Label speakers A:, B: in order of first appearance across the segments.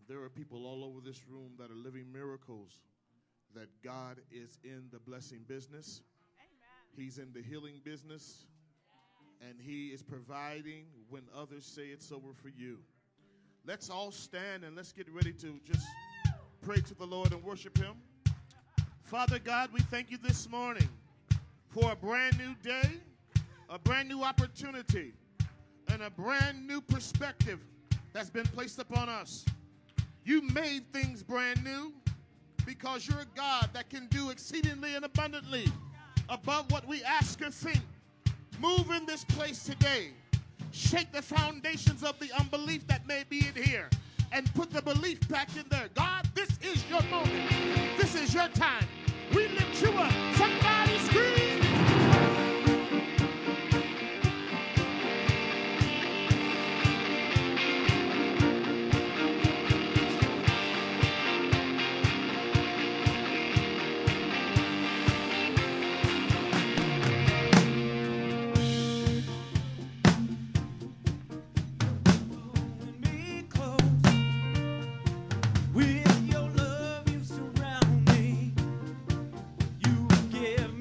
A: There are people all over this room that are living miracles, that God is in the blessing business. He's in the healing business, and he is providing when others say it's over for you. Let's all stand and let's get ready to just pray to the Lord and worship him. Father God, we thank you this morning for a brand new day, a brand new opportunity, and a brand new perspective that's been placed upon us. You made things brand new because you're a God that can do exceedingly and abundantly above what we ask or think. Move in this place today. Shake the foundations of the unbelief that may be in here and put the belief back in there. God, this is your moment. This is your time. We lift you up. Somebody scream.
B: With your love, you surround me. You give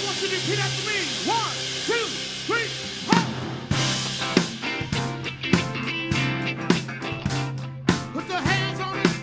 A: want you to repeat after me. 1, 2, 3, hop. Put your hands on it.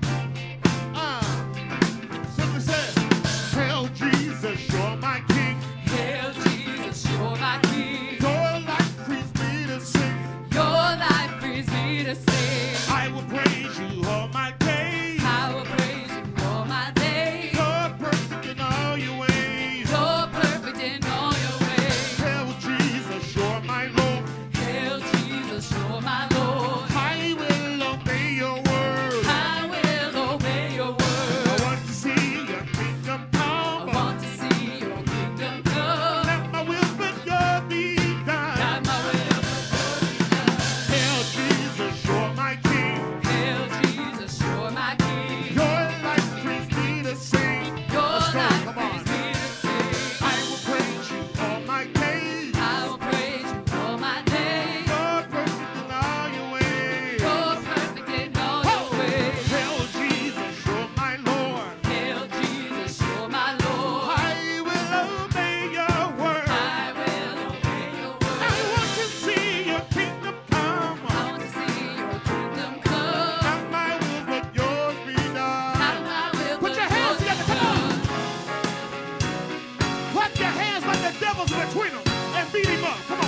A: Simply say, hail Jesus, you're my King.
B: Hail Jesus, you're my King.
A: Your life frees me to sing.
B: Your life frees me to sing.
A: I will praise you all my days.
B: I will praise you all my days.
A: You're perfect in all your ways.
B: You're perfect in all your ways.
A: Hail Jesus, you're my Lord.
B: Hail Jesus, you're my Lord.
A: I will obey your word.
B: I will obey your word.
A: I want to see your kingdom
B: I
A: come.
B: want to see your kingdom come.
A: Not my will, but your be done.
B: Not my will, but your be done.
A: Hail Jesus, you're my King.
B: Hail Jesus, you're my King.
A: Your life frees me to sing.
B: Your
A: Let's go,
B: life
A: come
B: frees
A: on.
B: me to sing.
A: I will praise you all my days.
B: I will praise you all my days.
A: You're perfect in all your ways.
B: You're perfect in all your ways.
A: Hail Jesus, you're my Lord.
B: Hail Jesus, you're my Lord.
A: I will obey your word.
B: I will obey your
A: I
B: word.
A: want to see your kingdom come.
B: I want to see your kingdom come.
A: Not my will, but yours be done.
B: Not my will,
A: Put
B: but
A: your hands
B: yours be
A: together, come on.
B: done.
A: Clap your hands like the devil's between them and beat him up. Come on.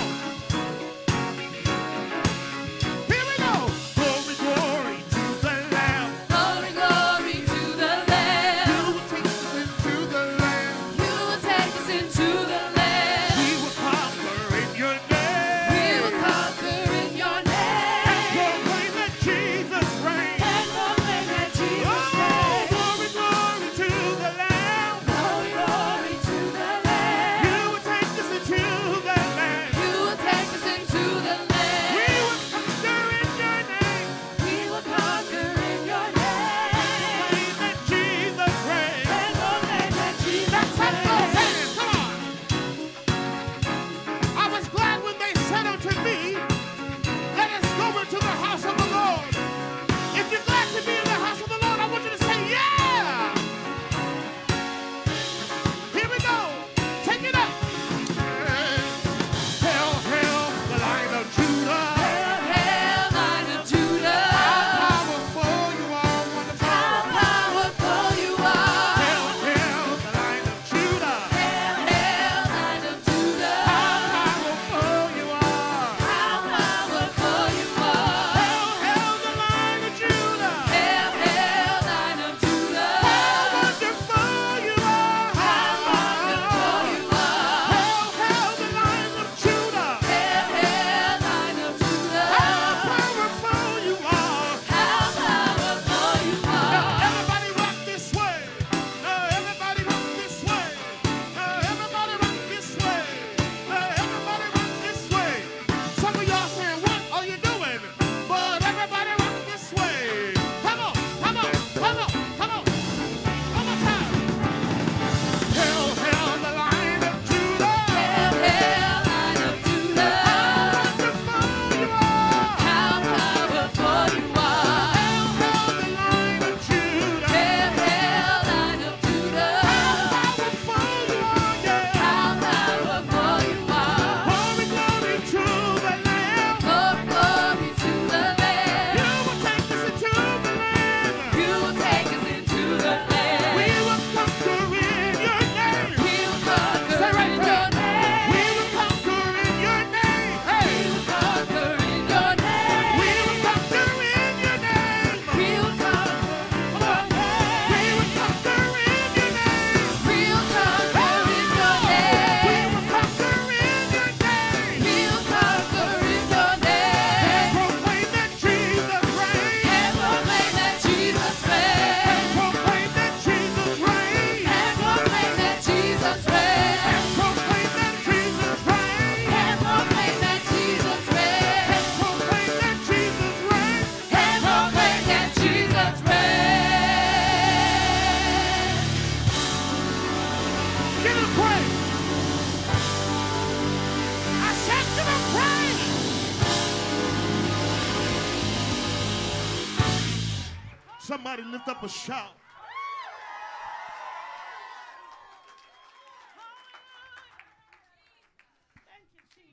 A: Here we go. Glory, glory to the Lamb.
B: Glory, glory to the Lamb.
A: You will take us into the land.
B: You will take us into the land.
A: We will conquer in your name.
B: We will conquer in your
A: And
B: name.
A: proclaim that Jesus reigns.
B: And proclaim that Jesus
A: Oh,
B: reigns.
A: glory, glory to the Lamb.
B: Glory, glory to the Lamb.
A: You will take us into the land.
B: You will take us into the land.
A: We will conquer in your name.
B: We will conquer in your name.
A: Proclaim that Jesus reigns.
B: And proclaim that Jesus
A: That's how it goes.
B: reigns.
A: Come on. I was glad when they said unto me, let us go into the house of the Lord. If you're glad to be in the house of the Lord, I want you to say, yeah. Here we go. Take it up. Hail, hail, the Lion of Judah.
B: Hail, hail, Lion of Judah.
A: Powerful, you are wonderful.
B: How powerful you are.
A: Hail, hail, the Lion of Judah.
B: Hail, hail, Lion of Judah.
A: Powerful you are.
B: How powerful you are.
A: Hail, hail, the Lion of Judah.
B: Hail, hail, Lion of Judah.
A: How wonderful you are.
B: How wonderful you are.
A: Hail, hail, the Lion of Judah.
B: Hail, hail, Lion of Judah.
A: How powerful you are.
B: How powerful you
A: Now,
B: are.
A: everybody rock this way. Everybody rock this way. Everybody rock this way. Everybody rock this way. Some of y'all saying, what are you doing? But everybody rock this way. Come on, come on, come on, come on. One more time. Hail, hail, the Lion of Judah.
B: Hail, hail, Lion of Judah.
A: Wonderful you are.
B: How powerful you are.
A: Hail, hail, the Lion of Judah.
B: Hail, hail, Lion of Judah.
A: Powerful you are, yeah.
B: How powerful you are.
A: Glory, glory to the Lamb.
B: Glory, glory to the Lamb.
A: You will take us into the land.
B: You will take us into the land.
A: We will conquer in your name.
B: We will conquer
A: Say right
B: in
A: there.
B: your name.
A: We will conquer in your name. Hey.
B: We will conquer in your name.
A: We will conquer in your name.
B: We will conquer
A: Come on. We will conquer in your name.
B: We will conquer in your name.
A: We will conquer in your name.
B: We will conquer in your name.
A: Proclaim that Jesus reigns.
B: And proclaim that Jesus reigns.
A: Proclaim that Jesus reigns.
B: And proclaim that Jesus reigns.
A: Proclaim that Jesus reigns.
B: And proclaim that Jesus reigns.
A: Proclaim that Jesus reigns.
B: And proclaim that Jesus reigns.
A: Give him praise. I said give him praise. Somebody lift up a shout.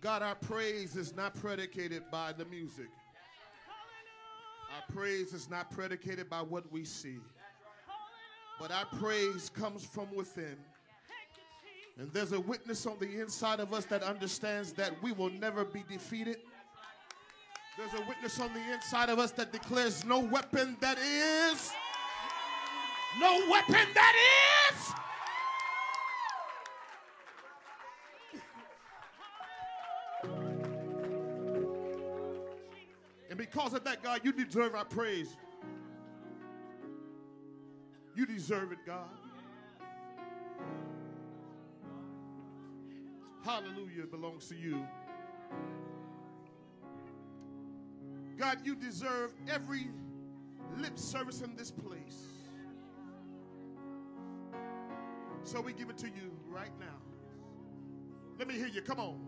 A: God, our praise is not predicated by the music. Our praise is not predicated by what we see. But our praise comes from within. And there's a witness on the inside of us that understands that we will never be defeated. There's a witness on the inside of us that declares no weapon that is. No weapon that is. And because of that, God, you deserve our praise. You deserve it, God. Hallelujah belongs to you. God, you deserve every lip service in this place. So we give it to you right now. Let me hear you. Come on.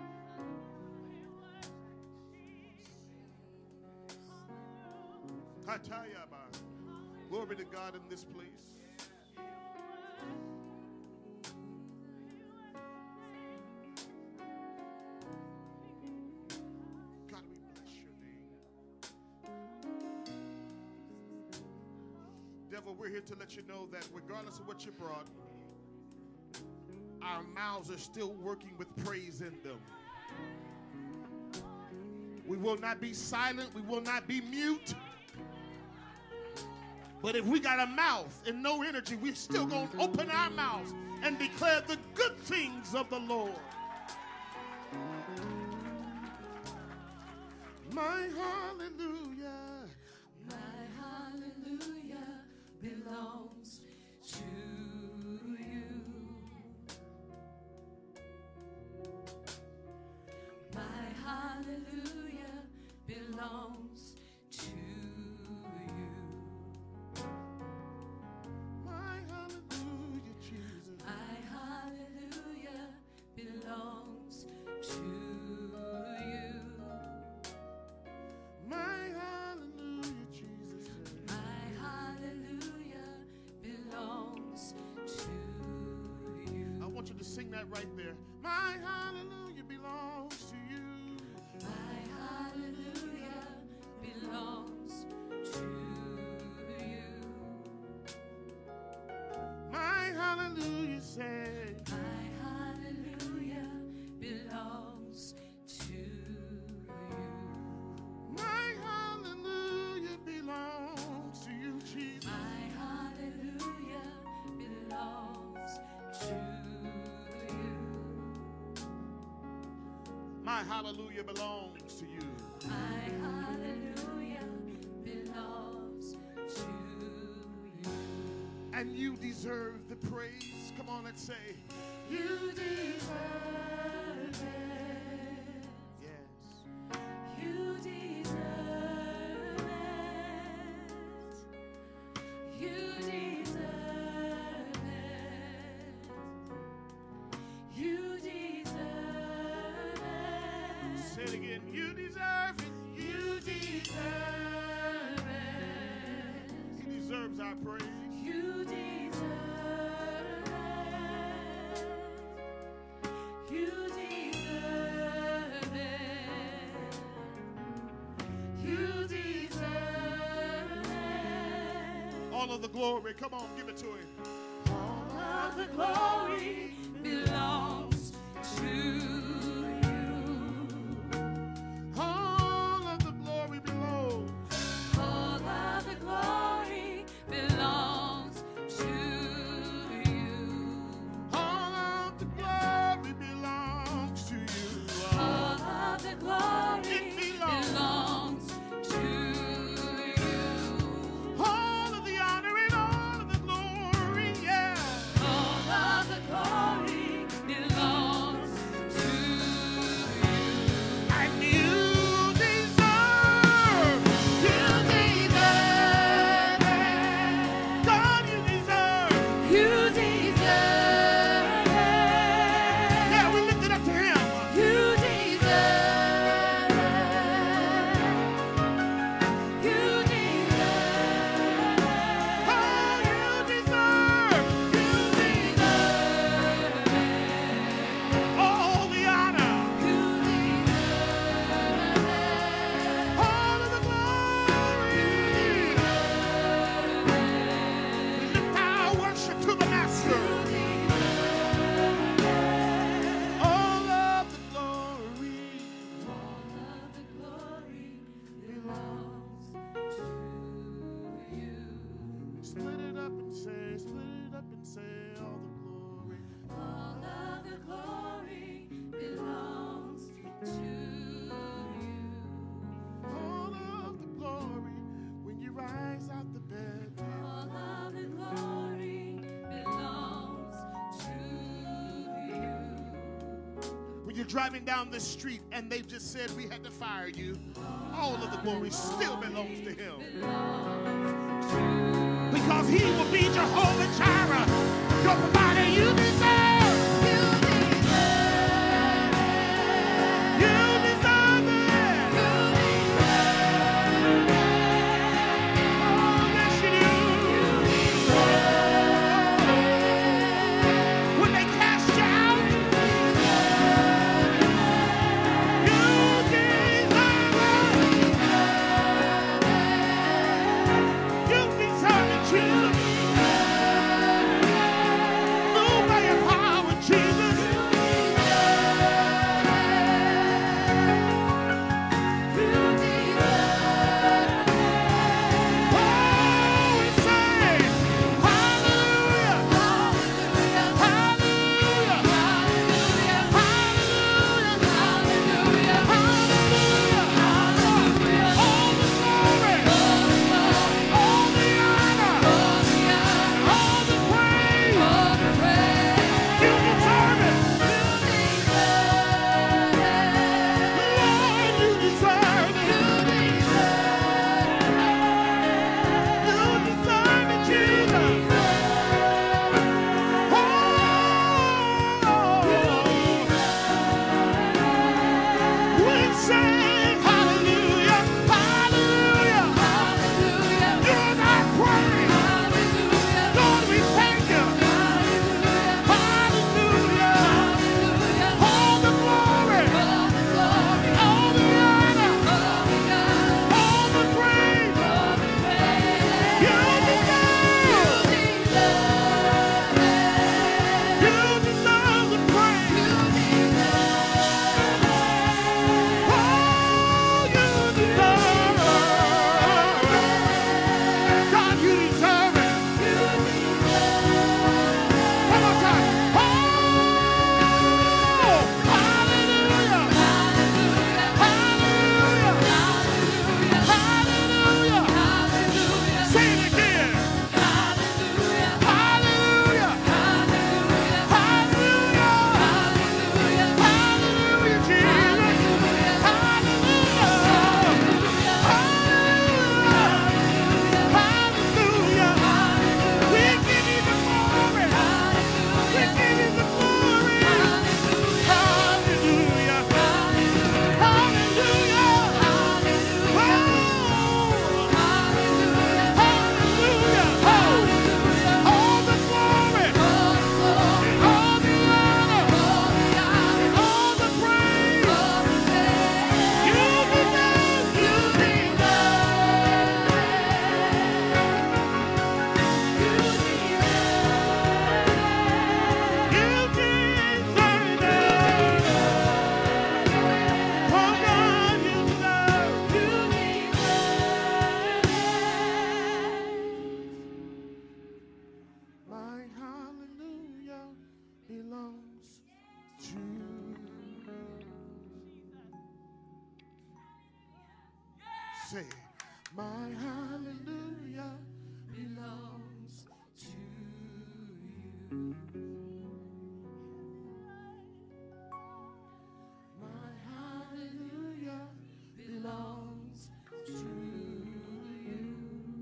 A: Glory to God in this place. God, we bless your name. Devil, we're here to let you know that regardless of what you brought, our mouths are still working with praise in them. We will not be silent. We will not be mute. But if we got a mouth and no energy, we're still going to open our mouths and declare the good things of the Lord. My hallelujah.
B: My hallelujah belongs to you. My hallelujah belongs to you.
A: My hallelujah, Jesus.
B: My hallelujah belongs to you.
A: My hallelujah, Jesus.
B: My hallelujah belongs to you.
A: I want you to sing that right there. My hallelujah belongs to you.
B: My hallelujah belongs to you.
A: My hallelujah say.
B: My hallelujah belongs to you.
A: My hallelujah belongs to you, Jesus.
B: My hallelujah belongs to you.
A: My hallelujah belongs to you.
B: My hallelujah belongs to you.
A: And you deserve the praise. Come on, let's say.
B: You deserve it.
A: Yes.
B: You deserve it. You deserve it. You deserve it.
A: Say it again. You deserve it.
B: You deserve it.
A: He deserves our praise.
B: You deserve it. You deserve it. You deserve it.
A: All of the glory. Come on, give it to him.
B: All of the glory belongs to you.
A: All of the glory belongs.
B: All of the glory belongs to you.
A: All of the glory belongs to you.
B: All of the glory
A: It belongs.
B: belongs to you.
A: All of the honor and all of the glory, yeah.
B: All of the glory belongs to
A: When you're driving down the street and they just said we had to fire you, all of the glory still belongs to him. Because he will be Jehovah Jireh, your provider. You deserve. Say, my hallelujah belongs to you. My hallelujah belongs to you.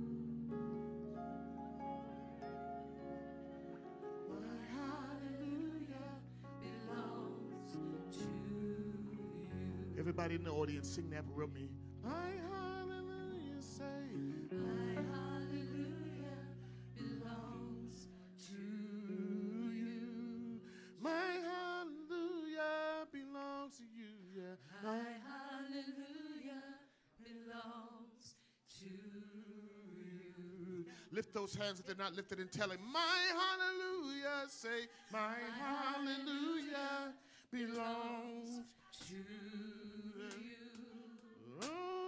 A: My hallelujah belongs to you. Everybody in the audience, sing that with me. My hallelujah, say, my hallelujah belongs to you. My hallelujah belongs to you. Yeah. My hallelujah belongs to you. Lift those hands if they're not lifted and tell him, my hallelujah, say, my hallelujah belongs to you. Oh,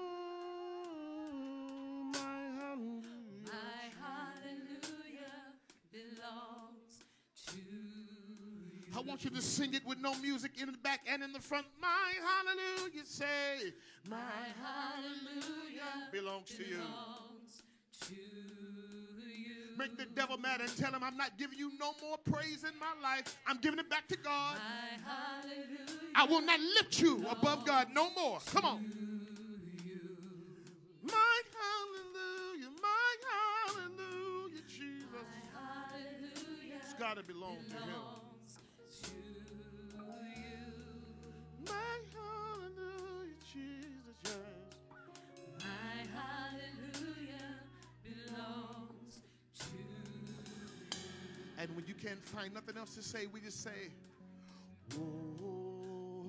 A: my hallelujah belongs to you. I want you to sing it with no music in the back and in the front. My hallelujah, say, my hallelujah belongs to you. Make the devil mad and tell him, I'm not giving you no more praise in my life. I'm giving it back to God. I will not lift you above God no more. Come on. My hallelujah, Jesus. It's got to belong to him. My hallelujah, Jesus, yes.
B: My hallelujah belongs to you.
A: And when you can't find nothing else to say, we just say, whoa,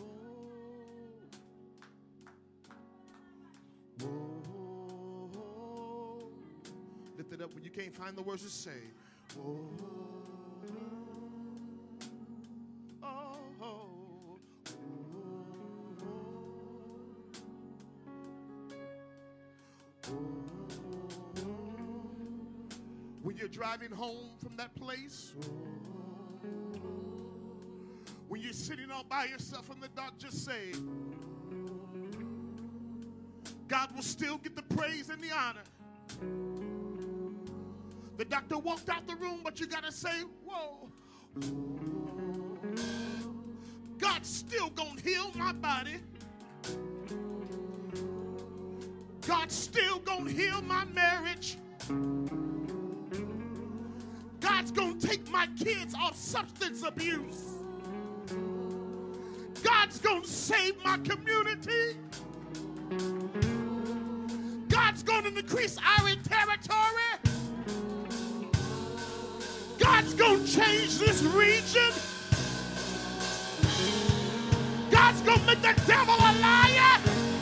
A: whoa. Lift it up when you can't find the words to say, whoa. When you're driving home from that place, when you're sitting all by yourself in the dark, just say, God will still get the praise and the honor. The doctor walked out the room, but you got to say, whoa. God's still going to heal my body. God's still going to heal my marriage. God's going to take my kids off substance abuse. God's going to save my community. God's going to increase our territory. God's going to change this region. God's going to make the devil a liar.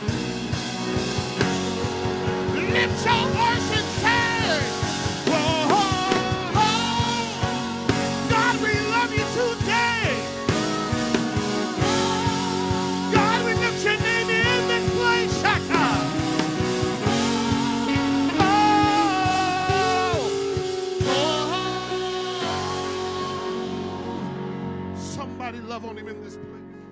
A: Lift your voice and say, whoa, God, we love you today. God, we lift your name in this place. Shut up. Somebody love on him in this place.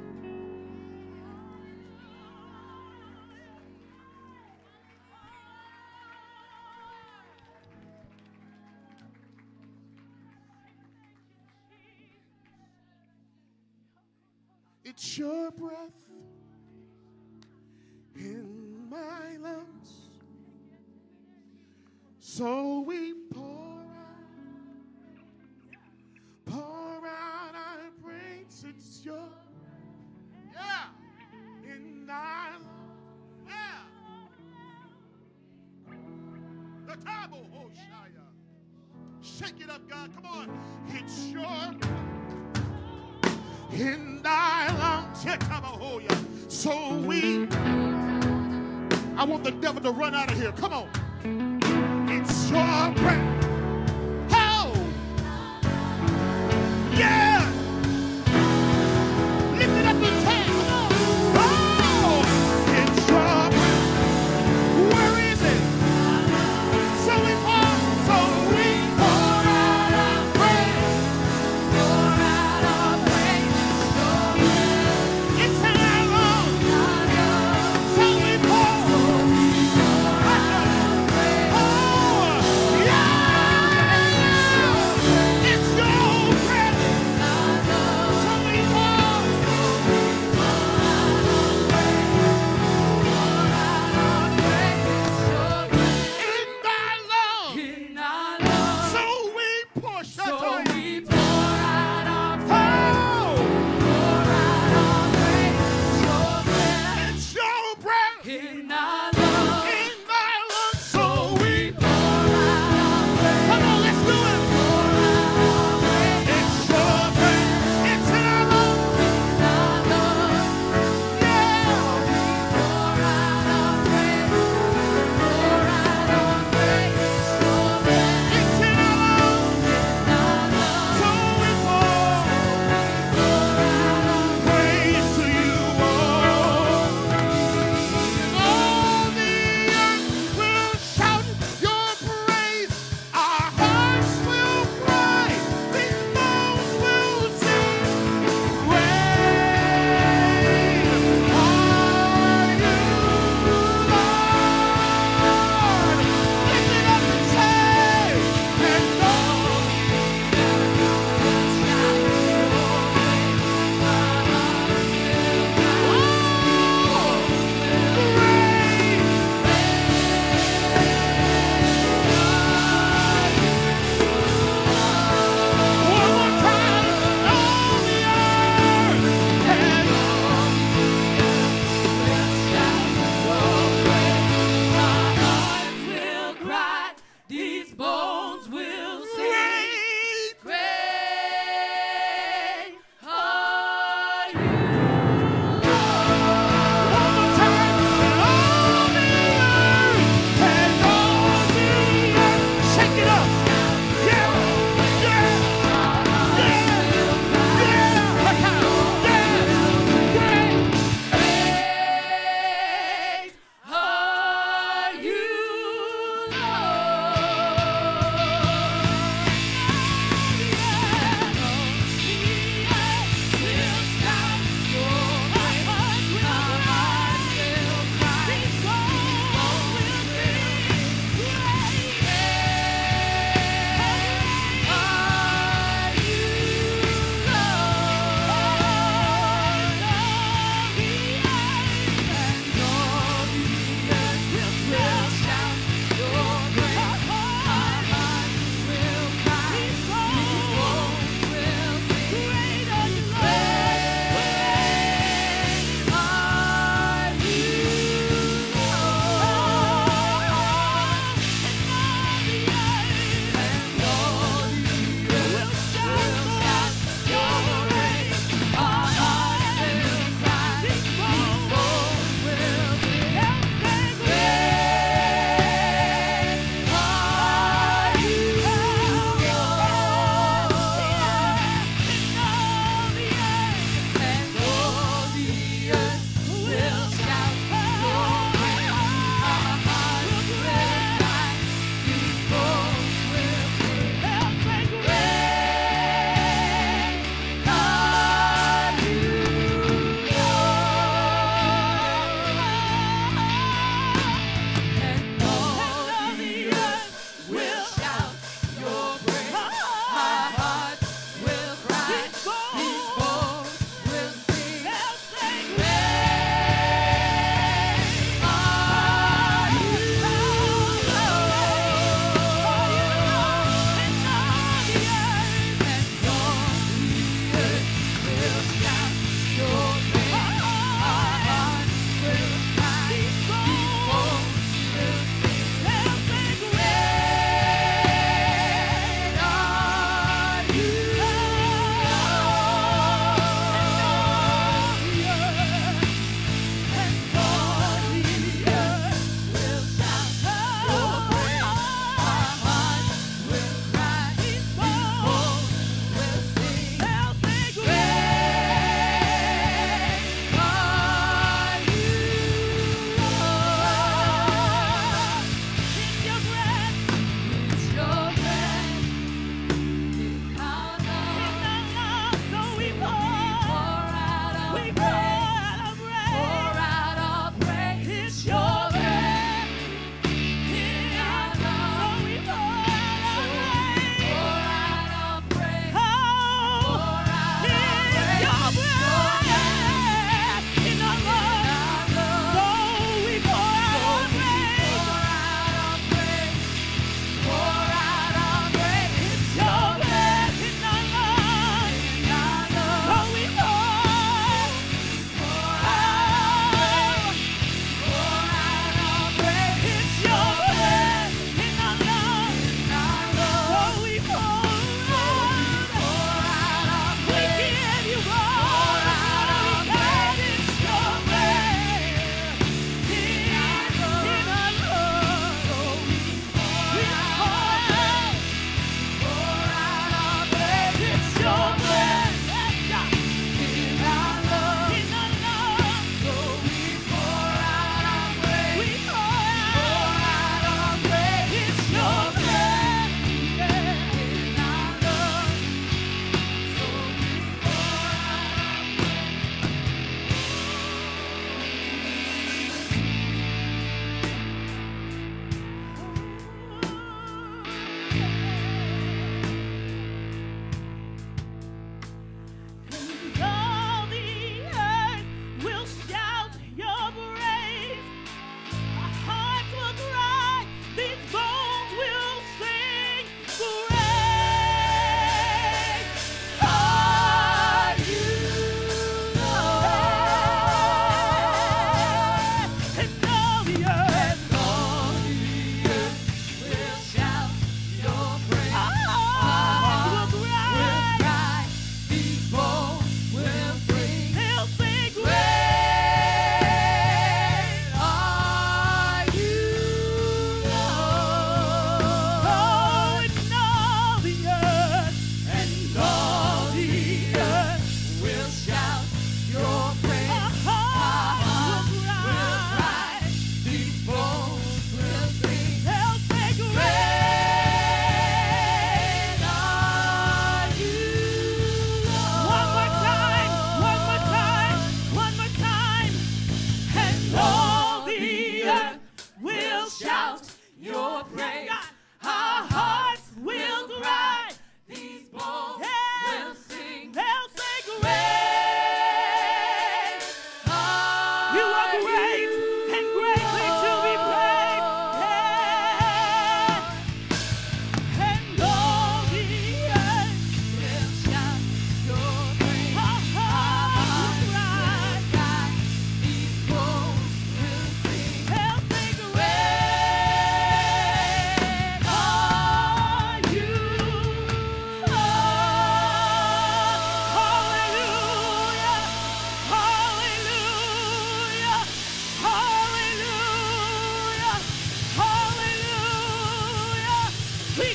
A: It's your breath in my lungs, so we pour out our praise. It's your, in our lungs, the table, Hoshaya. Shake it up, God, come on. It's your in thy lungs, so we, I want the devil to run out of here. Come on. It's your breath. Oh, yeah. Lift it up and say, come on. Oh, it's your breath. Where is it? So we pour out our praise. Pour out our praise. It's in our lungs. So we pour. Oh, yeah. It's your breath.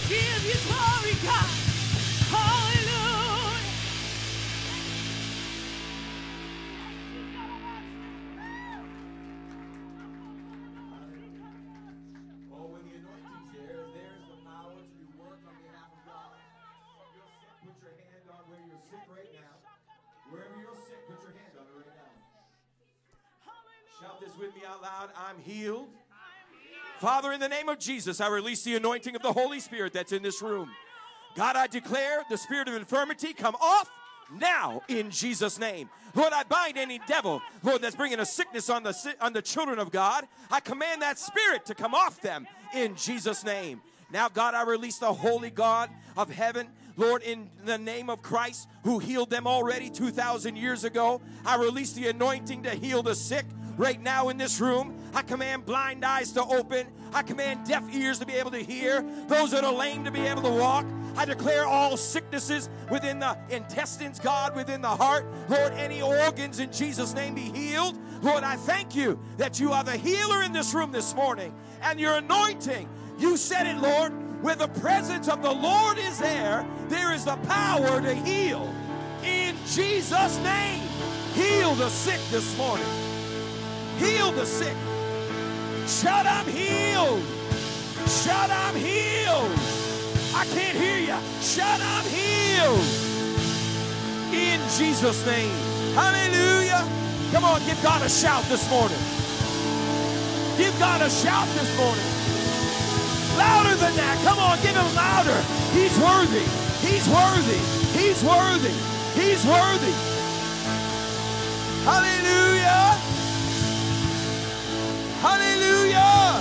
B: give you glory, God. Hallelujah.
C: Oh, when the anointing's there, there's the power to do work on behalf of God. If you're sick, put your hand on where you're sick right now. Wherever you're sick, put your hand on it right now. Shout this with me out loud. I'm healed. Father, in the name of Jesus, I release the anointing of the Holy Spirit that's in this room. God, I declare the spirit of infirmity come off now in Jesus' name. Lord, I bind any devil, Lord, that's bringing a sickness on the children of God. I command that spirit to come off them in Jesus' name. Now, God, I release the holy God of heaven, Lord, in the name of Christ, who healed them already 2,000 years ago. I release the anointing to heal the sick right now in this room. I command blind eyes to open. I command deaf ears to be able to hear. Those that are lame to be able to walk. I declare all sicknesses within the intestines, God, within the heart. Lord, any organs in Jesus' name be healed. Lord, I thank you that you are the healer in this room this morning. And your anointing, you said it, Lord, where the presence of the Lord is there, there is the power to heal. In Jesus' name, heal the sick this morning. Heal the sick. Shout, I'm healed. Shout, I'm healed. I can't hear you. Shout, I'm healed. In Jesus' name. Hallelujah. Come on, give God a shout this morning. Give God a shout this morning. Louder than that. Come on, give him louder. He's worthy. He's worthy. He's worthy. He's worthy. Hallelujah. Hallelujah.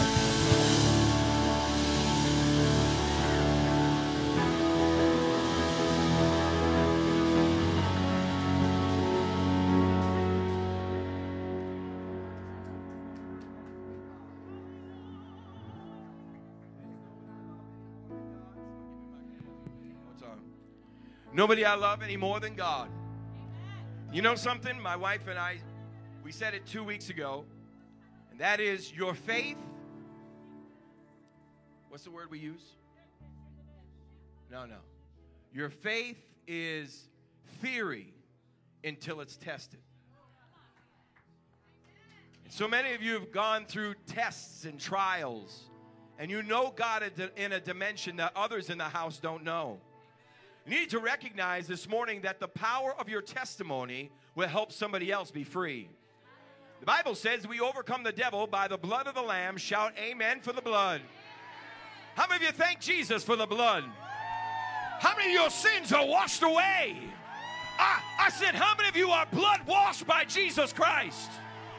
C: Nobody I love any more than God. You know something? My wife and I, we said it 2 weeks ago, and that is your faith. What's the word we use? No. Your faith is theory until it's tested. And so many of you have gone through tests and trials, and you know God in a dimension that others in the house don't know. You need to recognize this morning that the power of your testimony will help somebody else be free. The Bible says we overcome the devil by the blood of the Lamb. Shout amen for the blood. How many of you thank Jesus for the blood? How many of your sins are washed away? I said, how many of you are blood washed by Jesus Christ?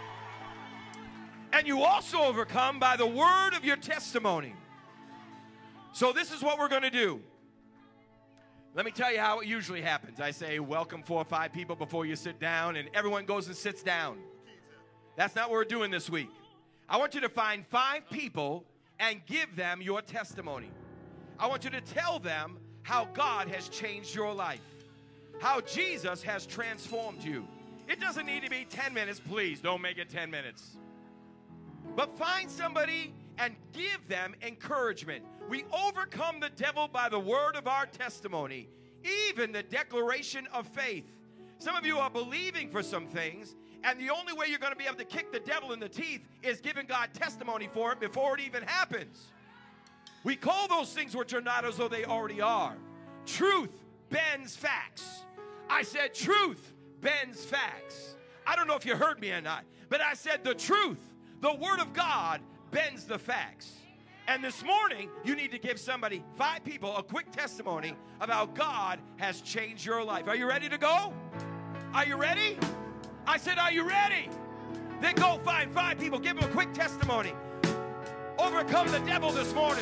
C: And you also overcome by the word of your testimony. So this is what we're going to do. Let me tell you how it usually happens. I say, welcome 4 or 5 people before you sit down, and everyone goes and sits down. That's not what we're doing this week. I want you to find 5 people and give them your testimony. I want you to tell them how God has changed your life, how Jesus has transformed you. It doesn't need to be 10 minutes. Please don't make it 10 minutes. But find somebody and give them encouragement. We overcome the devil by the word of our testimony, even the declaration of faith. Some of you are believing for some things, and the only way you're going to be able to kick the devil in the teeth is giving God testimony for it before it even happens. We call those things which are not as though they already are. Truth bends facts. I said truth bends facts. I don't know if you heard me or not, but I said the truth, the word of God, bends the facts. And this morning, you need to give somebody, 5 people, a quick testimony of how God has changed your life. Are you ready to go? Are you ready? I said, are you ready? Then go find 5 people. Give them a quick testimony. Overcome the devil this morning.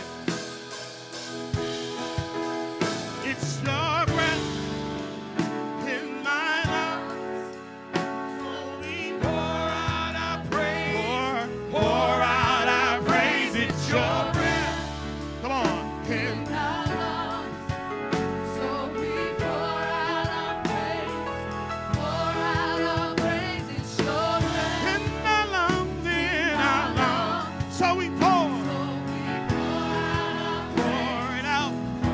A: It's your breath in my lungs. So we pour out our praise. Pour out our praise. It's your breath. Come on. In
B: our lungs, so we pour out our praise. It's your breath.
A: our lungs, in our lungs. So we pour.
B: So we pour out our
A: Pour it out.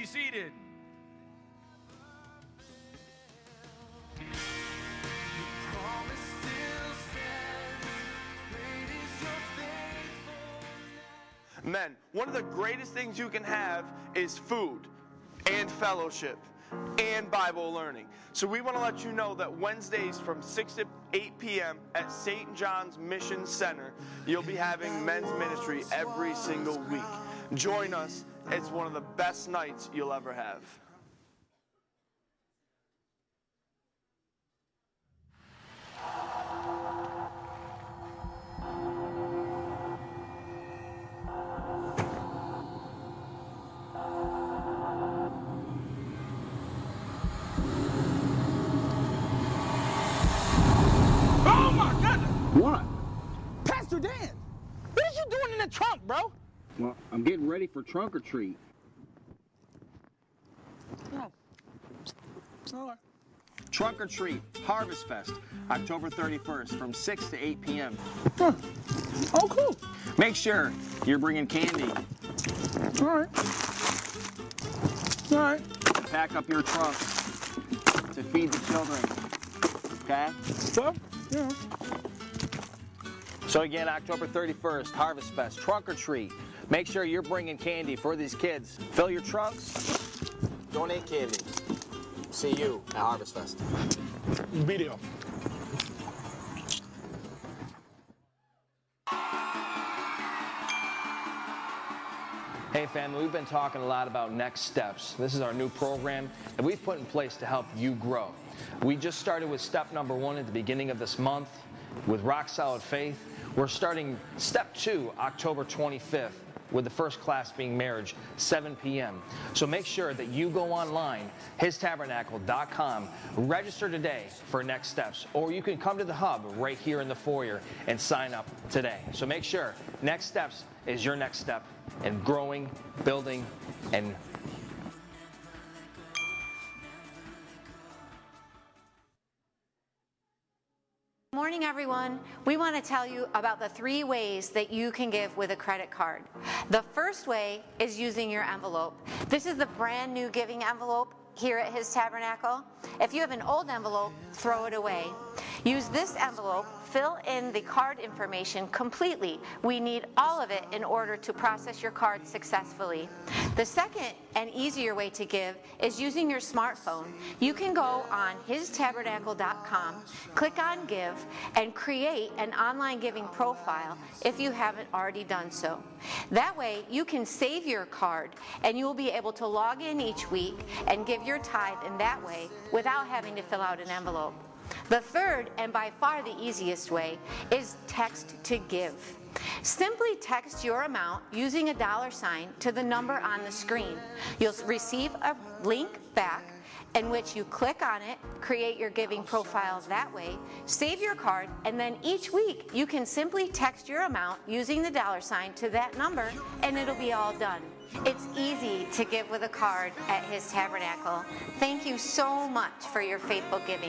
D: seated.
E: Men, one of the greatest things you can have is food and fellowship and Bible learning. So we want to let you know that Wednesdays from 6 to 8 p.m. at St. John's Mission Center, you'll be having men's ministry every single week. Join us. It's one of the best nights you'll ever have.
D: Oh my goodness!
F: What?
D: Pastor Dan, what are you doing in the trunk, bro?
F: Well, I'm getting ready for trunk or treat.
D: Oh. All right.
F: Trunk or Treat, Harvest Fest, October 31st from 6 to 8 p.m.
D: Huh. Oh, cool.
F: Make sure you're bringing candy.
D: All right. All right.
F: Pack up your trunk to feed the children. Okay?
D: Well, yeah.
F: So again, October 31st, Harvest Fest, Trunk or Treat. Make sure you're bringing candy for these kids. Fill your trunks. Donate candy. See you at Harvest Fest.
D: Video.
G: Hey family, we've been talking a lot about Next Steps. This is our new program that we've put in place to help you grow. We just started with step number 1 at the beginning of this month with Rock Solid Faith. We're starting step 2 October 25th with the first class being marriage, 7 p.m. So make sure that you go online, histabernacle.com, register today for Next Steps, or you can come to the hub right here in the foyer and sign up today. So make sure Next Steps is your next step in growing, building, and
H: Morning, everyone. We want to tell you about the 3 ways that you can give with a credit card. The first way is using your envelope. This is the brand new giving envelope here at His Tabernacle. If you have an old envelope, throw it away. Use this envelope, fill in the card information completely. We need all of it in order to process your card successfully. The second and easier way to give is using your smartphone. You can go on histabernacle.com, click on Give, and create an online giving profile if you haven't already done so. That way, you can save your card and you will be able to log in each week and give your tithe in that way without having to fill out an envelope. The third, and by far the easiest way, is text to give. Simply text your amount using a $sign to the number on the screen. You'll receive a link back in which you click on it, create your giving profile that way, save your card, and then each week you can simply text your amount using the $sign to that number, and it'll be all done. It's easy to give with a card at His Tabernacle. Thank you so much for your faithful giving.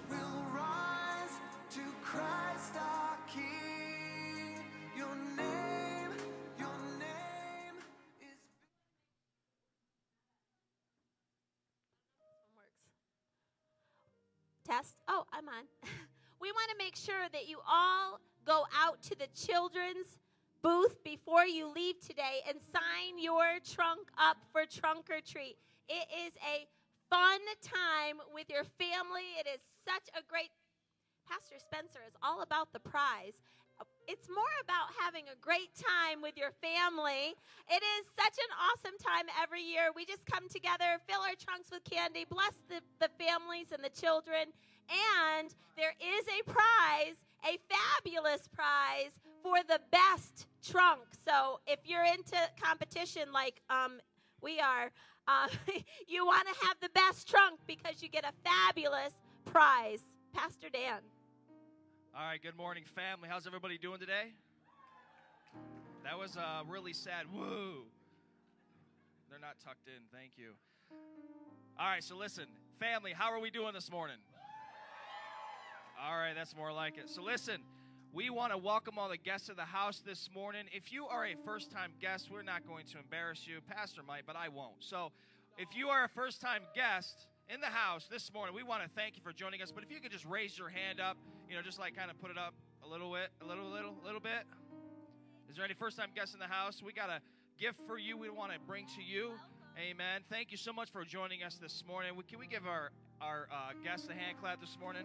I: Test. Oh, I'm on. We want to make sure that you all go out to the children's booth before you leave today and sign your trunk up for Trunk or Treat. It is a fun time with your family. It is such a great... Pastor Spencer is all about the prize. It's more about having a great time with your family. It is such an awesome time every year. We just come together, fill our trunks with candy, bless the families and the children, and there is a prize, a fabulous prize for the best trunk. So if you're into competition like we are, you want to have the best trunk because you get a fabulous prize. Pastor Dan.
D: All right, good morning, family. How's everybody doing today? That was really sad. Woo. They're not tucked in. Thank you. All right, so listen, family, how are we doing this morning? All right, that's more like it. So listen, we want to welcome all the guests of the house this morning. If you are a first-time guest, we're not going to embarrass you. Pastor might, but I won't. So If you are a first-time guest in the house this morning, we want to thank you for joining us. But if you could just raise your hand up, just like kind of put it up a little bit. Is there any first-time guests in the house? We got a gift for you we want to bring to you. Amen. Thank you so much for joining us this morning. Can we give our guests a hand clap this morning?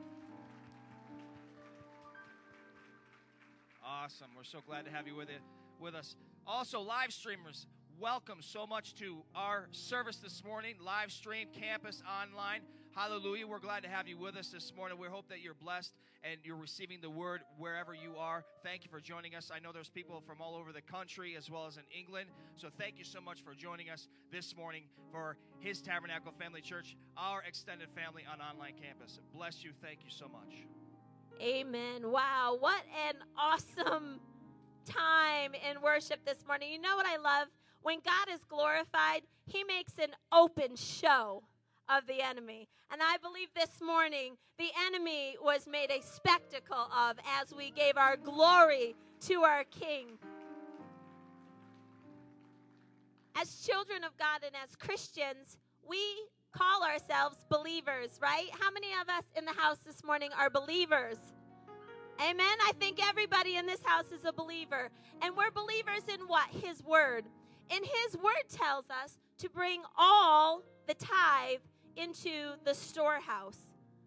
D: Awesome. We're so glad to have you with us. Also, live streamers, welcome so much to our service this morning. Live stream, campus, online. Hallelujah. We're glad to have you with us this morning. We hope that you're blessed and you're receiving the word wherever you are. Thank you for joining us. I know there's people from all over the country as well as in England. So thank you so much for joining us this morning for His Tabernacle Family Church, our extended family on online campus. Bless you. Thank you so much.
I: Amen. Wow, what an awesome time in worship this morning. You know what I love? When God is glorified, He makes an open show of the enemy. And I believe this morning the enemy was made a spectacle of as we gave our glory to our King. As children of God and as Christians, we call ourselves believers, right? How many of us in the house this morning are believers? Amen. I think everybody in this house is a believer. And we're believers in what? His word. And His word tells us to bring all the tithe into the storehouse.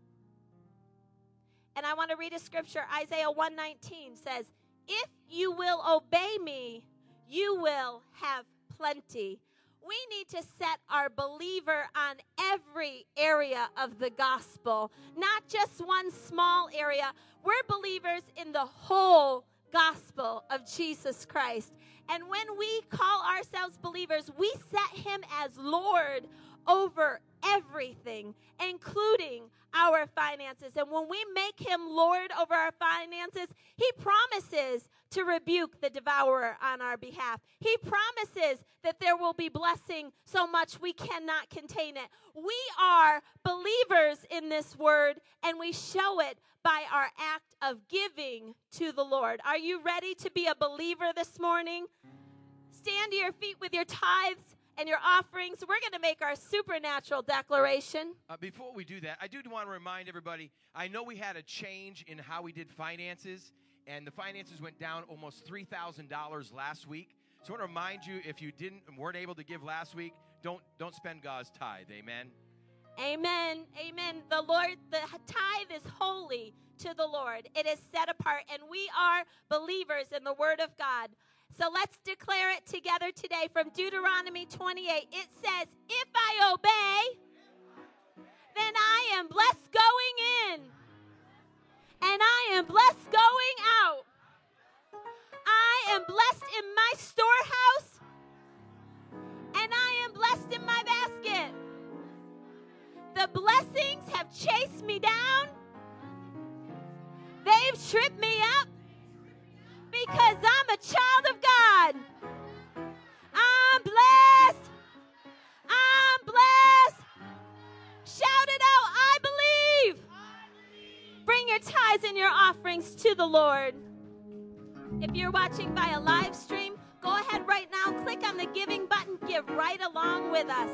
I: And I want to read a scripture. Isaiah 1:19 says, "If you will obey me, you will have plenty." We need to set our believer on every area of the gospel, not just one small area. We're believers in the whole gospel of Jesus Christ. And when we call ourselves believers, we set Him as Lord over everything, including our finances. And when we make Him Lord over our finances, He promises to rebuke the devourer on our behalf. He promises that there will be blessing so much we cannot contain it. We are believers in this word, and we show it by our act of giving to the Lord. Are you ready to be a believer this morning? Stand to your feet with your tithes and your offerings. We're going to make our supernatural declaration.
J: Before we do that, I do want to remind everybody, I know we had a change in how we did finances, and the finances went down almost $3,000 last week. So I want to remind you, if you weren't able to give last week, don't spend God's tithe. Amen.
I: Amen. Amen. The tithe is holy to the Lord. It is set apart, and we are believers in the word of God. So let's declare it together today from Deuteronomy 28. It says, "If I obey, then I am blessed going in, and I am blessed going out. I am blessed in my storehouse, and I am blessed in my basket. The blessings have chased me down. They've tripped me up because I'm a child of God. I'm blessed. I'm blessed. Shout it out, I believe. Bring your tithes and your offerings to the Lord. If you're watching via live stream, go ahead right now, click on the giving button, give right along with us.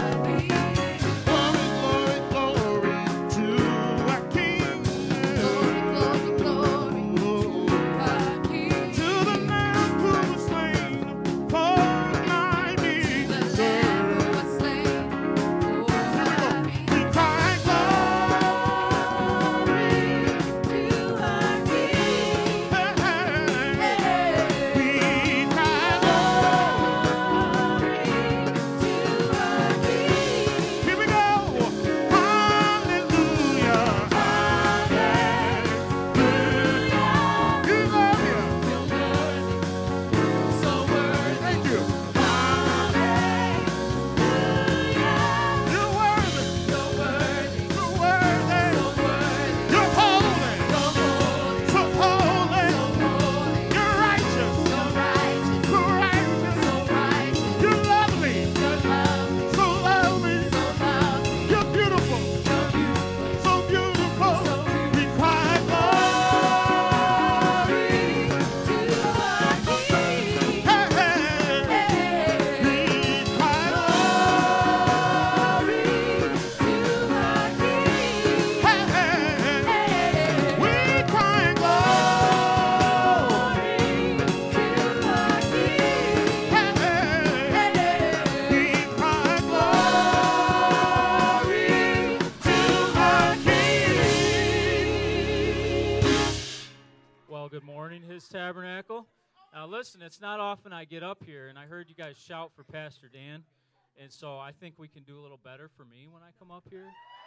A: Glory, glory to our King.
K: this tabernacle. Now, listen, it's not often I get up here, and I heard you guys shout for Pastor Dan, and so I think we can do a little better for me when I come up here.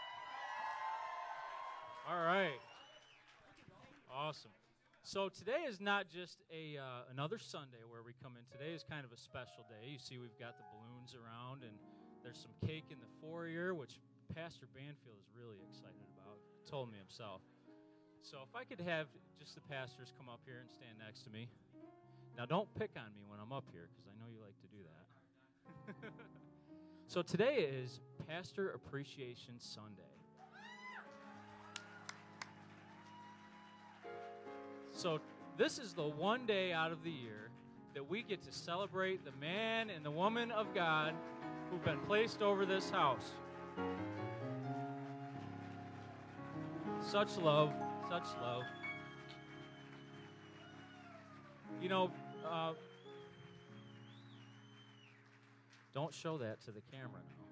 K: All right. Awesome. So today is not just another Sunday where we come in. Today is kind of a special day. You see we've got the balloons around, and there's some cake in the foyer, which Pastor Banfield is really excited about. He told me himself. So if I could have just the pastors come up here and stand next to me. Now, don't pick on me when I'm up here, because I know you like to do that. So today is Pastor Appreciation Sunday. So this is the one day out of the year that we get to celebrate the man and the woman of God who've been placed over this house. Such love, such love. You know, don't show that to the camera now.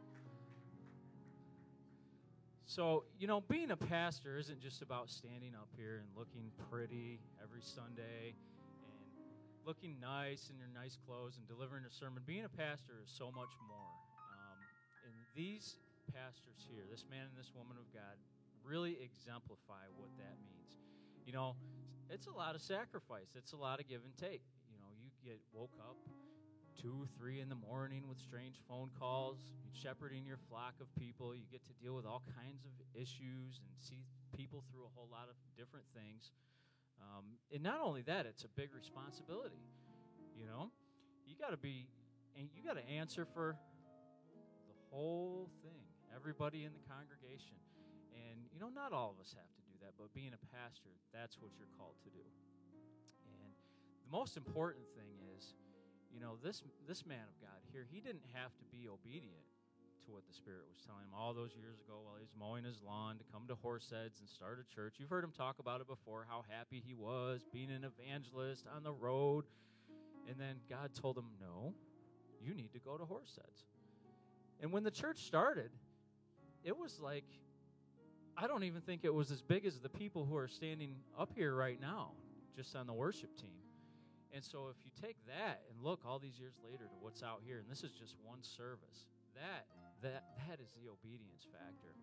K: So, you know, being a pastor isn't just about standing up here and looking pretty every Sunday and looking nice in your nice clothes and delivering a sermon. Being a pastor is so much more. And these pastors here, this man and this woman of God, really exemplify what that means. You know, it's a lot of sacrifice. It's a lot of give and take. You know, you get woke up 2, 3 in the morning with strange phone calls, shepherding your flock of people. You get to deal with all kinds of issues and see people through a whole lot of different things. And not only that, it's a big responsibility. You know, you got to answer for the whole thing, everybody in the congregation. And, you know, not all of us have to do that, but being a pastor, that's what you're called to do. And the most important thing is, you know, this man of God here, he didn't have to be obedient to what the Spirit was telling him all those years ago while he was mowing his lawn to come to Horseheads and start a church. You've heard him talk about it before, how happy he was being an evangelist on the road. And then God told him, no, you need to go to Horseheads. And when the church started, it was like, I don't even think it was as big as the people who are standing up here right now, just on the worship team. And so if you take that and look all these years later to what's out here, and this is just one service, that is the obedience factor.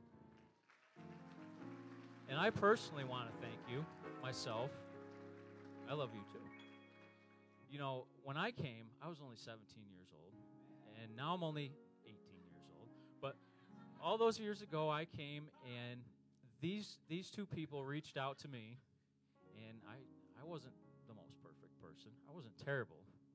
K: And I personally want to thank you, myself. I love you too. You know, when I came, I was only 17 years old, and now I'm only 18 years old. But all those years ago, I came, and these two people reached out to me, and I wasn't the most perfect person. I wasn't terrible.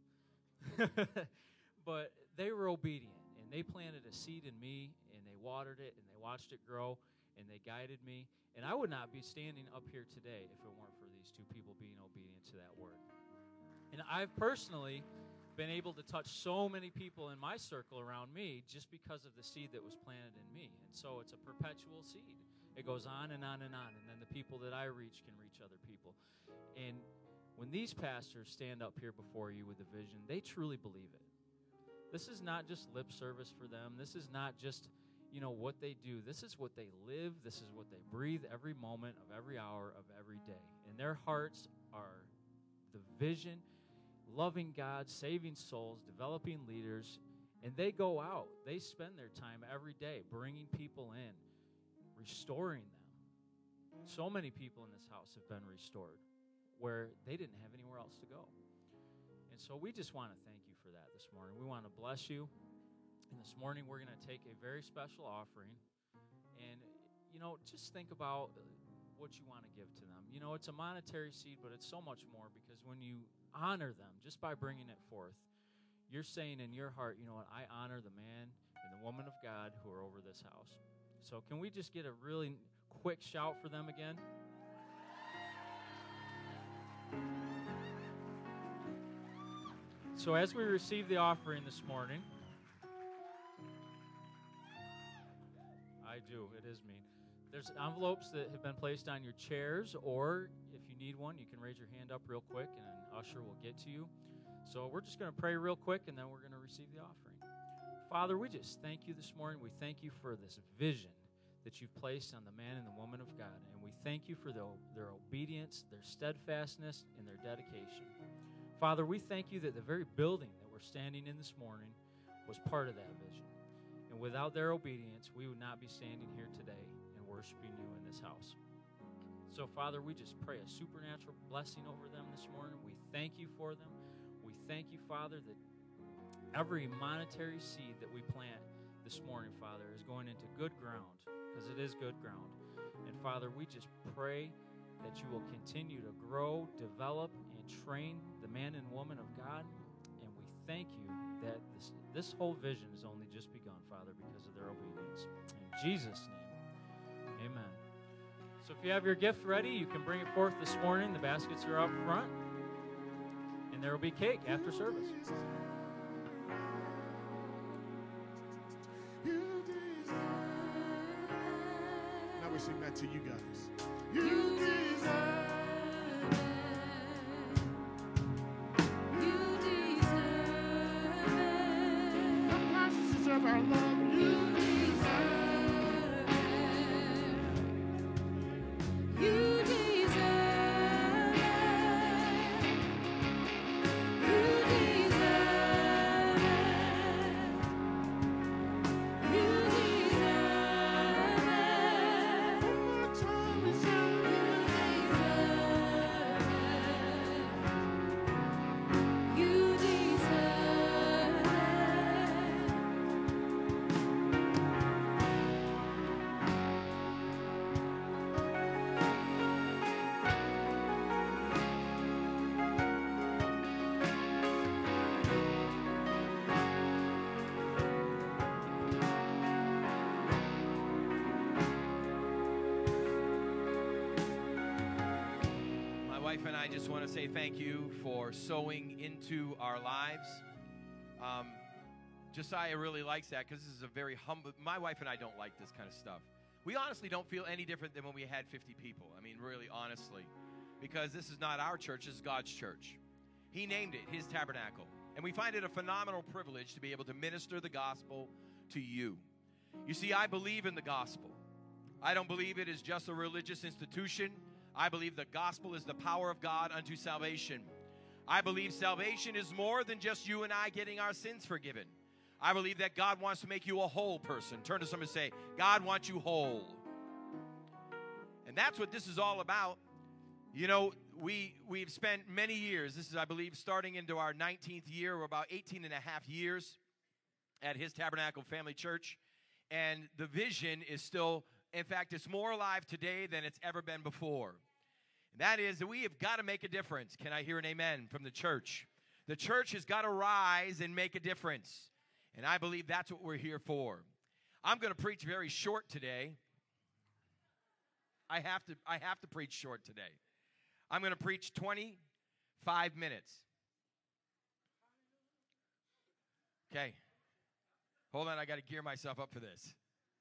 K: But they were obedient, and they planted a seed in me, and they watered it, and they watched it grow, and they guided me. And I would not be standing up here today if it weren't for these two people being obedient to that word. And I've personally been able to touch so many people in my circle around me just because of the seed that was planted in me. And so it's a perpetual seed. It goes on and on and on. And then the people that I reach can reach other people. And when these pastors stand up here before you with a vision, they truly believe it. This is not just lip service for them. This is not just, you know, what they do. This is what they live. This is what they breathe every moment of every hour of every day. And their hearts are the vision, loving God, saving souls, developing leaders. And they go out. They spend their time every day bringing people in, restoring them. So many people in this house have been restored where they didn't have anywhere else to go. And so we just want to thank you for that this morning. We want to bless you. And this morning we're going to take a very special offering. And, you know, just think about what you want to give to them. You know, it's a monetary seed, but it's so much more because when you honor them just by bringing it forth, you're saying in your heart, you know what, I honor the man and the woman of God who are over this house. So can we just get a really quick shout for them again? So as we receive the offering this morning, I do, it is me. There's envelopes that have been placed on your chairs, or if you need one, you can raise your hand up real quick and an usher will get to you. So we're just going to pray real quick and then we're going to receive the offering. Father, we just thank you this morning. We thank you for this vision that you've placed on the man and the woman of God. And we thank you for their obedience, their steadfastness, and their dedication. Father, we thank you that the very building that we're standing in this morning was part of that vision. And without their obedience, we would not be standing here today and worshiping you in this house. So, Father, we just pray a supernatural blessing over them this morning. We thank you for them. We thank you, Father, that every monetary seed that we plant this morning, Father, is going into good ground, because it is good ground. And, Father, we just pray that you will continue to grow, develop, and train the man and woman of God. And we thank you that this whole vision has only just begun, Father, because of their obedience. In Jesus' name, amen. So if you have your gift ready, you can bring it forth this morning. The baskets are up front. And there will be cake after service.
A: Now we sing that to you guys.
B: You deserve it. You deserve it.
A: The processes of our love.
B: You deserve it. You deserve it. You deserve it. You deserve it.
A: One more time we say,
B: You deserve it.
J: My wife and I just want to say thank you for sowing into our lives. Josiah really likes that because this is a very humble. My wife and I don't like this kind of stuff. We honestly don't feel any different than when we had 50 people. I mean, really, honestly. Because this is not our church, this is God's church. He named it His Tabernacle. And we find it a phenomenal privilege to be able to minister the gospel to you. You see, I believe in the gospel. I don't believe it is just a religious institution. I believe the gospel is the power of God unto salvation. I believe salvation is more than just you and I getting our sins forgiven. I believe that God wants to make you a whole person. Turn to someone and say, God wants you whole. And that's what this is all about. You know, we've spent many years. This is, I believe, starting into our 19th year. We're about 18 and a half years at His Tabernacle Family Church. And the vision is still, in fact, it's more alive today than it's ever been before. And that is that we have got to make a difference. Can I hear an amen from the church? The church has got to rise and make a difference. And I believe that's what we're here for. I'm going to preach very short today. I have to preach short today. I'm going to preach 25 minutes. Okay. Hold on, I got to gear myself up for this.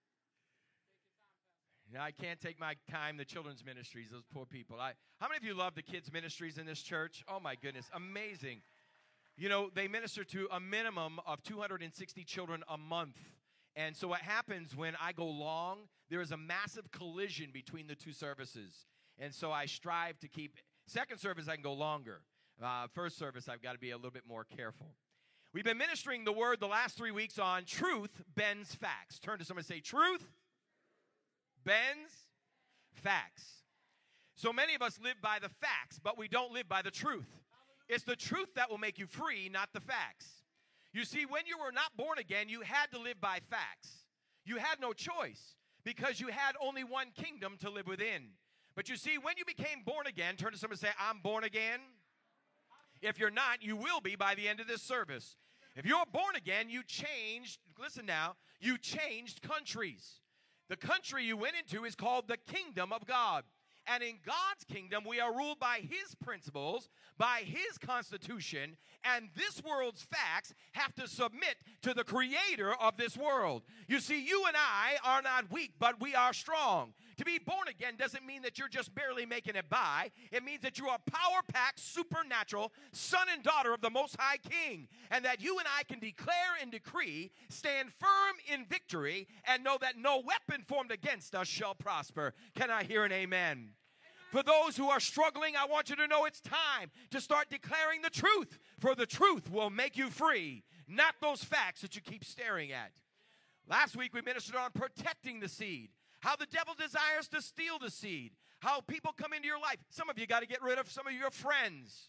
J: Now, I can't take my time, the children's ministries, those poor people. How many of you love the kids' ministries in this church? Oh, my goodness, amazing. You know, they minister to a minimum of 260 children a month. And so what happens when I go long, there is a massive collision between the two services. And so I strive to keep, second service I can go longer. First service I've got to be a little bit more careful. We've been ministering the word the last 3 weeks on truth bends facts. Turn to someone and say, truth bends facts. So many of us live by the facts, but we don't live by the truth. It's the truth that will make you free, not the facts. You see, when you were not born again, you had to live by facts. You had no choice because you had only one kingdom to live within. But you see, when you became born again, turn to someone and say, I'm born again. If you're not, you will be by the end of this service. If you're born again, you changed, listen now, you changed countries. The country you went into is called the kingdom of God. And in God's kingdom, we are ruled by His principles, by His constitution, and this world's facts have to submit to the creator of this world. You see, you and I are not weak, but we are strong. To be born again doesn't mean that you're just barely making it by. It means that you are a power-packed, supernatural son and daughter of the Most High King, and that you and I can declare and decree, stand firm in victory, and know that no weapon formed against us shall prosper. Can I hear an amen? For those who are struggling, I want you to know it's time to start declaring the truth, for the truth will make you free, not those facts that you keep staring at. Last week we ministered on protecting the seed, how the devil desires to steal the seed, how people come into your life. Some of you got to get rid of some of your friends.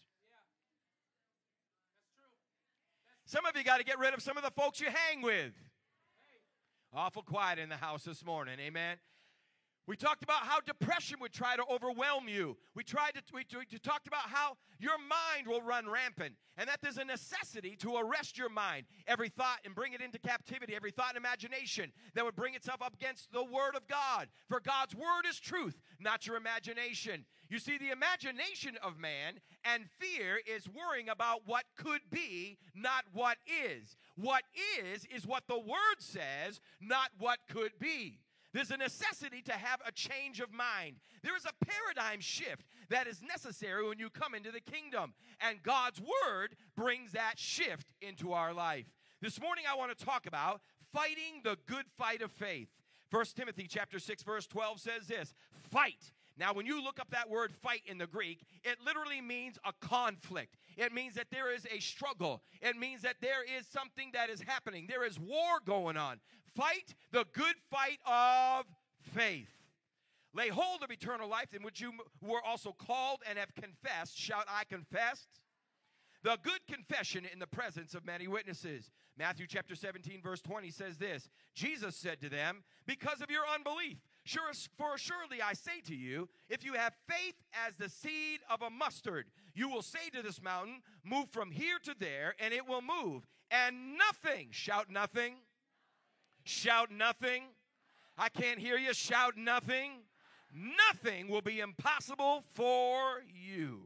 J: Some of you got to get rid of some of the folks you hang with. Awful quiet in the house this morning, amen. We talked about how depression would try to overwhelm you. We talked about how your mind will run rampant, and that there's a necessity to arrest your mind, every thought, and bring it into captivity, every thought and imagination that would bring itself up against the Word of God. For God's Word is truth, not your imagination. You see, the imagination of man and fear is worrying about what could be, not what is. What is what the Word says, not what could be. There's a necessity to have a change of mind. There is a paradigm shift that is necessary when you come into the kingdom. And God's word brings that shift into our life. This morning I want to talk about fighting the good fight of faith. 1 Timothy chapter 6, verse 12 says this, fight. Now, when you look up that word fight in the Greek, it literally means a conflict. It means that there is a struggle. It means that there is something that is happening. There is war going on. Fight the good fight of faith. Lay hold of eternal life, in which you were also called and have confessed. Shout, I confessed. The good confession in the presence of many witnesses. Matthew chapter 17, verse 20 says this, Jesus said to them, because of your unbelief, for surely I say to you, if you have faith as the seed of a mustard, you will say to this mountain, move from here to there, and it will move. And nothing, shout nothing, shout nothing. I can't hear you, shout nothing. Nothing will be impossible for you.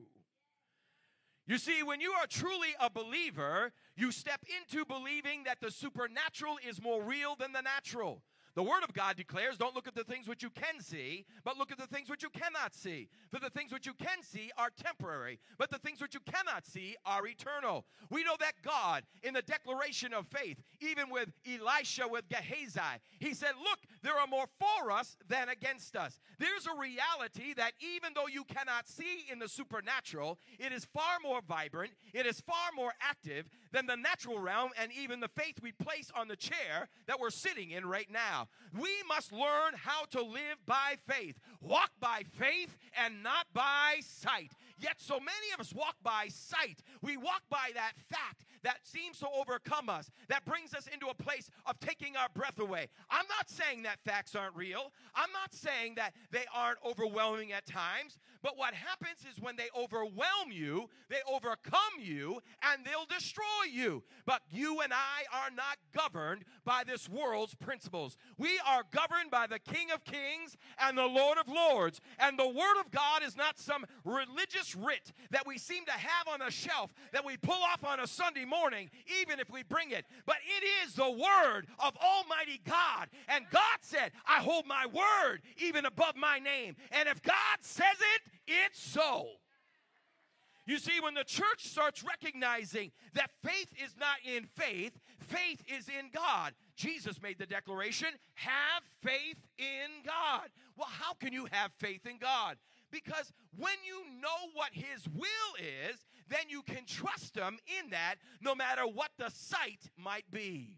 J: You see, when you are truly a believer, you step into believing that the supernatural is more real than the natural. The Word of God declares, don't look at the things which you can see, but look at the things which you cannot see. For the things which you can see are temporary, but the things which you cannot see are eternal. We know that God, in the declaration of faith, even with Elisha with Gehazi, he said, look, there are more for us than against us. There's a reality that even though you cannot see in the supernatural, it is far more vibrant, it is far more active than the natural realm and even the faith we place on the chair that we're sitting in right now. We must learn how to live by faith. Walk by faith and not by sight. Yet so many of us walk by sight. We walk by that fact that seems to overcome us, that brings us into a place of taking our breath away. I'm not saying that facts aren't real. I'm not saying that they aren't overwhelming at times. But what happens is when they overwhelm you, they overcome you, and they'll destroy you. But you and I are not governed by this world's principles. We are governed by the King of Kings and the Lord of Lords. And the Word of God is not some religious writ that we seem to have on a shelf that we pull off on a Sunday morning, even if we bring it. But it is the Word of Almighty God. And God said, I hold my word even above my name. And if God says it, it's so. You see, when the church starts recognizing that faith is not in faith, faith is in God. Jesus made the declaration, have faith in God. Well, how can you have faith in God? Because when you know what His will is, then you can trust Him in that no matter what the sight might be.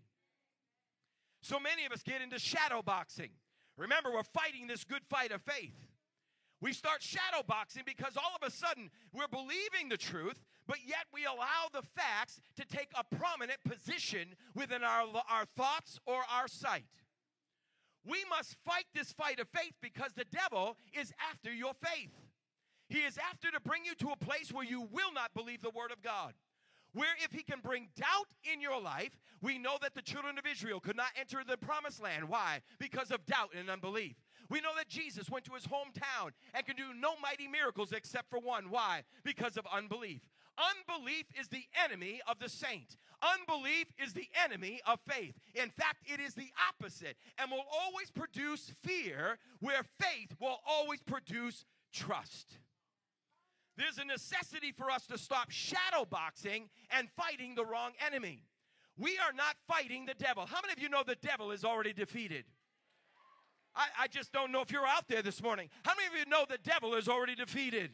J: So many of us get into shadow boxing. Remember, we're fighting this good fight of faith. We start shadow boxing because all of a sudden we're believing the truth, but yet we allow the facts to take a prominent position within our thoughts or our sight. We must fight this fight of faith because the devil is after your faith. He is after to bring you to a place where you will not believe the Word of God. Where if he can bring doubt in your life, we know that the children of Israel could not enter the promised land. Why? Because of doubt and unbelief. We know that Jesus went to his hometown and could do no mighty miracles except for one. Why? Because of unbelief. Unbelief is the enemy of the saint. Unbelief is the enemy of faith. In fact, it is the opposite and will always produce fear, where faith will always produce trust. There's a necessity for us to stop shadow boxing and fighting the wrong enemy. We are not fighting the devil. How many of you know the devil is already defeated? I just don't know if you're out there this morning. How many of you know the devil is already defeated?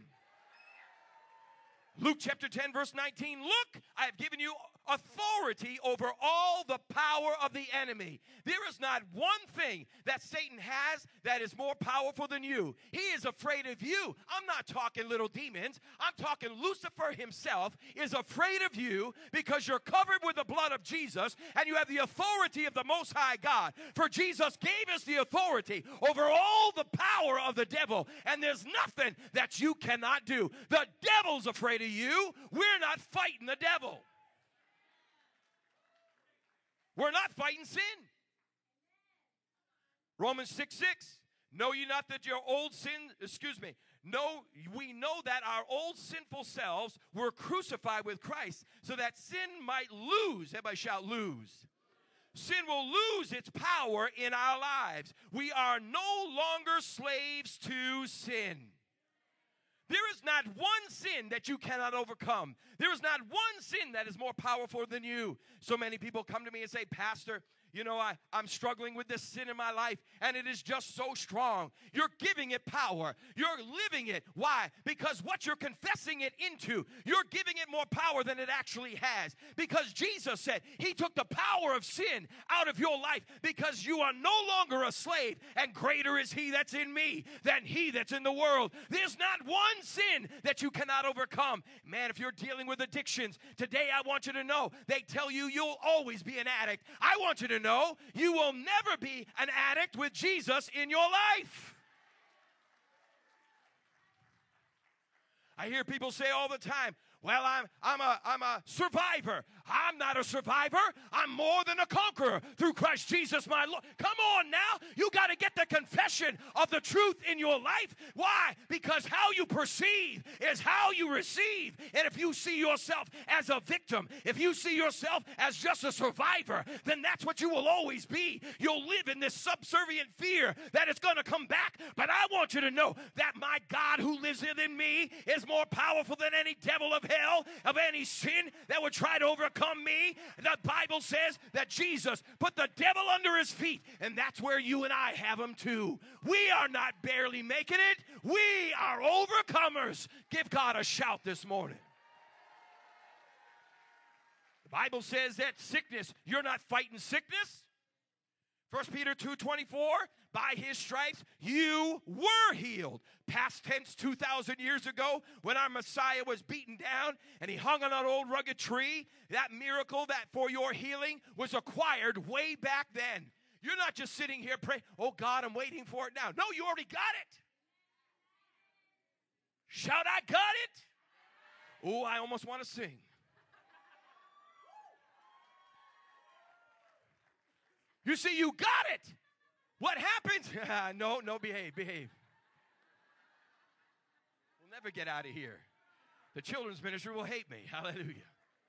J: Luke chapter 10, verse 19. Look, I have given you authority over all the power of the enemy. There is not one thing that Satan has that is more powerful than you. He is afraid of you. I'm not talking little demons. I'm talking Lucifer himself is afraid of you because you're covered with the blood of Jesus and you have the authority of the Most High God. For Jesus gave us the authority over all the power of the devil, and there's nothing that you cannot do. The devil's afraid of you. We're not fighting the devil. We're not fighting sin. Romans 6:6. Know ye not that your old sin, we know that our old sinful selves were crucified with Christ so that sin might lose. Everybody shout, lose. Sin will lose its power in our lives. We are no longer slaves to sin. There is not one sin that you cannot overcome. There is not one sin that is more powerful than you. So many people come to me and say, Pastor, you know, I'm struggling with this sin in my life, and it is just so strong. You're giving it power. You're living it. Why? Because what you're confessing it into, you're giving it more power than it actually has. Because Jesus said he took the power of sin out of your life because you are no longer a slave, and greater is he that's in me than he that's in the world. There's not one sin that you cannot overcome. Man, if you're dealing with addictions, today I want you to know, they tell you you'll always be an addict. I want you to know you will never be an addict with Jesus in your life. I hear people say all the time, well, I'm a survivor. I'm not a survivor. I'm more than a conqueror through Christ Jesus my Lord. Come on now. You got to get the confession of the truth in your life. Why? Because how you perceive is how you receive. And if you see yourself as a victim, if you see yourself as just a survivor, then that's what you will always be. You'll live in this subservient fear that it's going to come back. But I want you to know that my God who lives within me is more powerful than any devil of hell, of any sin that would try to overcome me. The Bible says that Jesus put the devil under his feet, and that's where you and I have him too. We are not barely making it. We are overcomers. Give God a shout this morning. The Bible says that sickness, you're not fighting sickness. 1 Peter 2:24, by his stripes you were healed. Past tense, 2,000 years ago, when our Messiah was beaten down and he hung on an old rugged tree, that miracle that for your healing was acquired way back then. You're not just sitting here praying, oh God, I'm waiting for it now. No, you already got it. Shout, I got it. Oh, I almost want to sing. You see, you got it. What happens? No, behave. We'll never get out of here. The children's ministry will hate me. Hallelujah.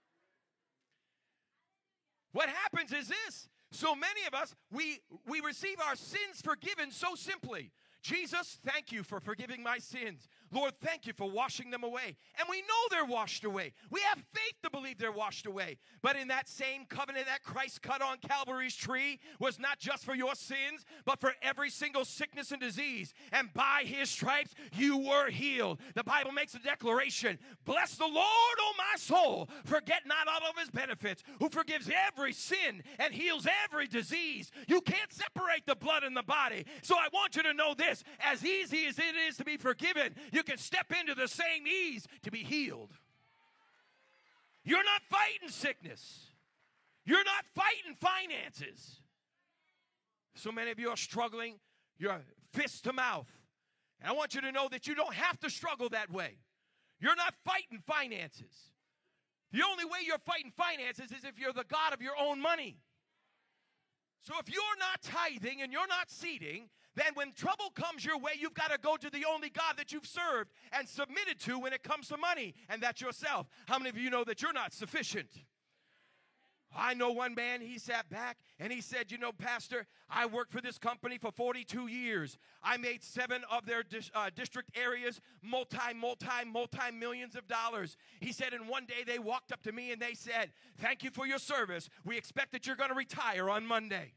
J: What happens is this. So many of us, we receive our sins forgiven so simply. Jesus, thank you for forgiving my sins. Lord, thank you for washing them away. And we know they're washed away. We have faith to believe they're washed away. But in that same covenant that Christ cut on Calvary's tree was not just for your sins, but for every single sickness and disease. And by his stripes, you were healed. The Bible makes a declaration. Bless the Lord, O my soul. Forget not all of his benefits, who forgives every sin and heals every disease. You can't separate the blood and the body. So I want you to know this. As easy as it is to be forgiven, you can step into the same ease to be healed. You're not fighting sickness. You're not fighting finances. So many of you are struggling. You're fist to mouth. And I want you to know that you don't have to struggle that way. You're not fighting finances. The only way you're fighting finances is if you're the God of your own money. So if you're not tithing and you're not seeding, then when trouble comes your way, you've got to go to the only God that you've served and submitted to when it comes to money, and that's yourself. How many of you know that you're not sufficient? I know one man, he sat back and he said, you know, Pastor, I worked for this company for 42 years. I made 7 of their district areas multi-millions of dollars. He said, and one day they walked up to me and they said, thank you for your service. We expect that you're going to retire on Monday.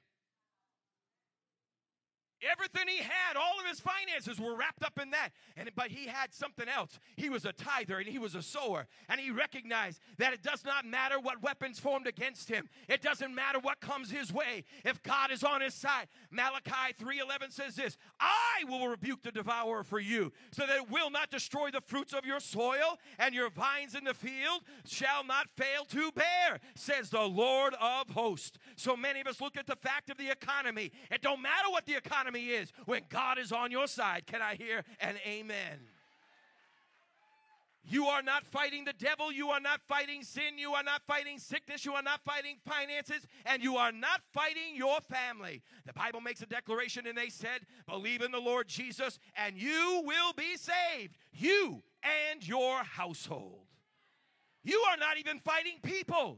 J: Everything he had, all of his finances were wrapped up in that. But he had something else. He was a tither and he was a sower. And he recognized that it does not matter what weapons formed against him. It doesn't matter what comes his way. If God is on his side. Malachi 3:11 says this, I will rebuke the devourer for you, so that it will not destroy the fruits of your soil, and your vines in the field shall not fail to bear, says the Lord of hosts. So many of us look at the fact of the economy. It don't matter what the economy is when God is on your side. Can I hear an amen? You are not fighting the devil. You are not fighting sin. You are not fighting sickness. You are not fighting finances. And you are not fighting your family. The Bible makes a declaration, and they said, believe in the Lord Jesus and you will be saved. You and your household. You are not even fighting people.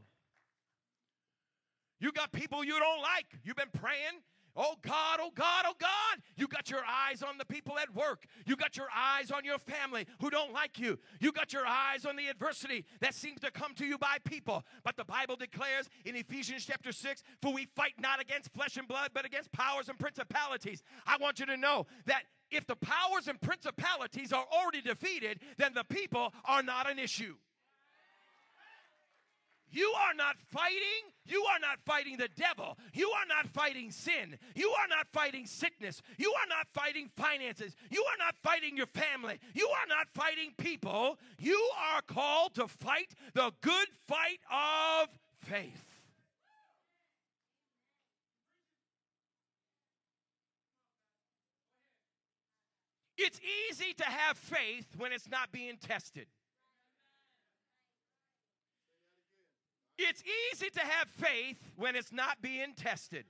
J: You got people you don't like. You've been praying. Oh God, oh God, oh God. You got your eyes on the people at work. You got your eyes on your family who don't like you. You got your eyes on the adversity that seems to come to you by people. But the Bible declares in Ephesians chapter 6, for we fight not against flesh and blood, but against powers and principalities. I want you to know that if the powers and principalities are already defeated, then the people are not an issue. You are not fighting the devil. You are not fighting sin. You are not fighting sickness. You are not fighting finances. You are not fighting your family. You are not fighting people. You are called to fight the good fight of faith. It's easy to have faith when it's not being tested. It's easy to have faith when it's not being tested.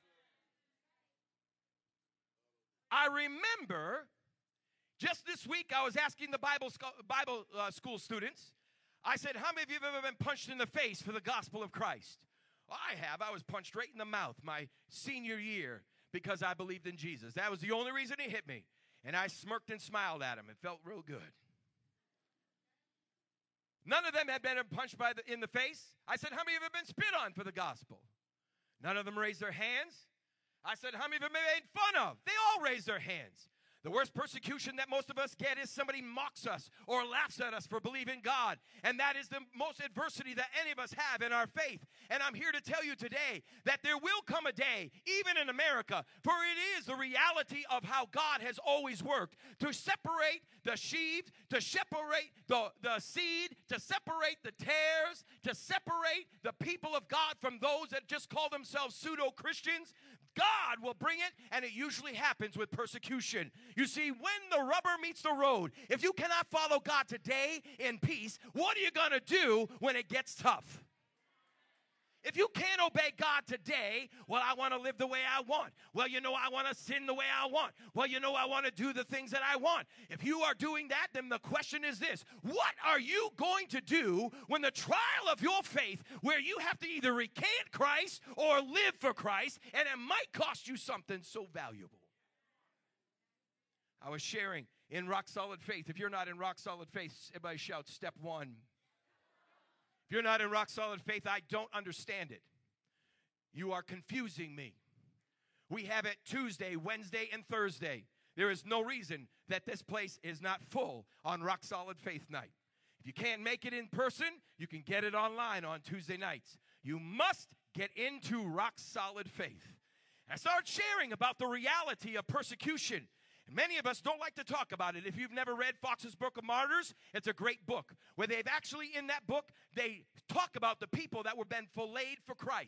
J: I remember just this week I was asking the Bible school students, I said, how many of you have ever been punched in the face for the gospel of Christ? Well, I have. I was punched right in the mouth my senior year because I believed in Jesus. That was the only reason he hit me. And I smirked and smiled at him. It felt real good. None of them had been punched in the face. I said, how many of you have been spit on for the gospel? None of them raised their hands. I said, how many of them have been made fun of? They all raised their hands. The worst persecution that most of us get is somebody mocks us or laughs at us for believing God. And that is the most adversity that any of us have in our faith. And I'm here to tell you today that there will come a day, even in America, for it is the reality of how God has always worked, to separate the sheaves, to separate the seed, to separate the tares, to separate the people of God from those that just call themselves pseudo-Christians. God will bring it, and it usually happens with persecution. You see, when the rubber meets the road, if you cannot follow God today in peace, what are you going to do when it gets tough? If you can't obey God today, well, I want to live the way I want. Well, you know, I want to sin the way I want. Well, you know, I want to do the things that I want. If you are doing that, then the question is this: what are you going to do when the trial of your faith, where you have to either recant Christ or live for Christ, and it might cost you something so valuable? I was sharing in Rock Solid Faith. If you're not in Rock Solid Faith, everybody shout step 1. If you're not in Rock Solid Faith, I don't understand it. You are confusing me. We have it Tuesday, Wednesday, and Thursday. There is no reason that this place is not full on Rock Solid Faith night. If you can't make it in person, you can get it online on Tuesday nights. You must get into Rock Solid Faith. I started sharing about the reality of persecution. Many of us don't like to talk about it. If you've never read Fox's Book of Martyrs, it's a great book where they've actually, in that book, they talk about the people that were been filleted for Christ.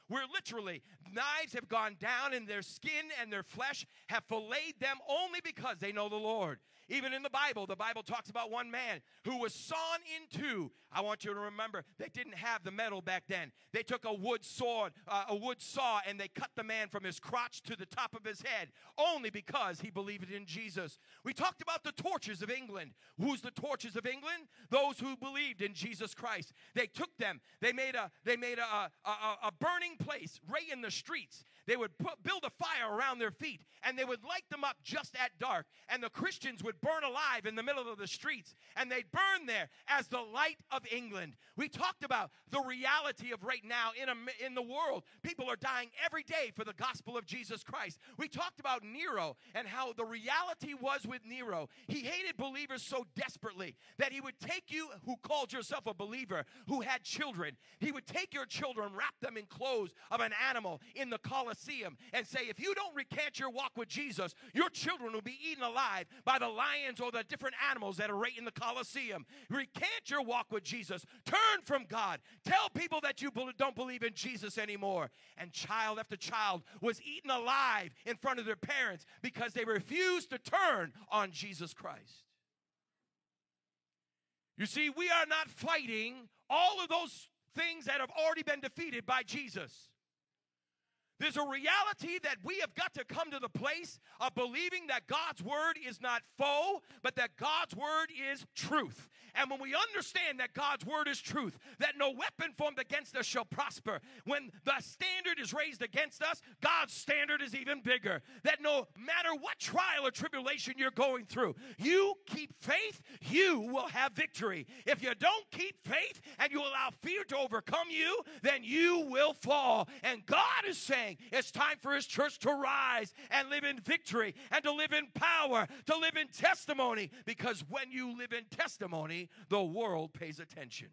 J: where literally knives have gone down in their skin and their flesh have filleted them only because they know the Lord. Even in the Bible talks about one man who was sawn in two. I want you to remember, they didn't have the metal back then. They took a wood saw, and they cut the man from his crotch to the top of his head, only because he believed in Jesus. We talked about the torches of England. Who's the torches of England? Those who believed in Jesus Christ. They took them. They made a burning place right in the streets. They would build a fire around their feet, and they would light them up just at dark. And the Christians would burn alive in the middle of the streets, and they'd burn there as the light of England. We talked about the reality of right now in the world. People are dying every day for the gospel of Jesus Christ. We talked about Nero and how the reality was with Nero. He hated believers so desperately that he would take you who called yourself a believer, who had children. He would take your children, wrap them in clothes of an animal in the Colosseum, and say, if you don't recant your walk with Jesus, your children will be eaten alive by the lions or the different animals that are right in the Colosseum. Recant your walk with Jesus. Turn from God. Tell people that you don't believe in Jesus anymore. And child after child was eaten alive in front of their parents because they refused to turn on Jesus Christ. You see, we are not fighting all of those things that have already been defeated by Jesus. There's a reality that we have got to come to the place of believing that God's word is not foe, but that God's word is truth. And when we understand that God's word is truth, that no weapon formed against us shall prosper, when the standard is raised against us, God's standard is even bigger. That no matter what trial or tribulation you're going through, you keep faith, you will have victory. If you don't keep faith and you allow fear to overcome you, then you will fall. And God is saying, it's time for his church to rise and live in victory and to live in power, to live in testimony, because when you live in testimony, the world pays attention.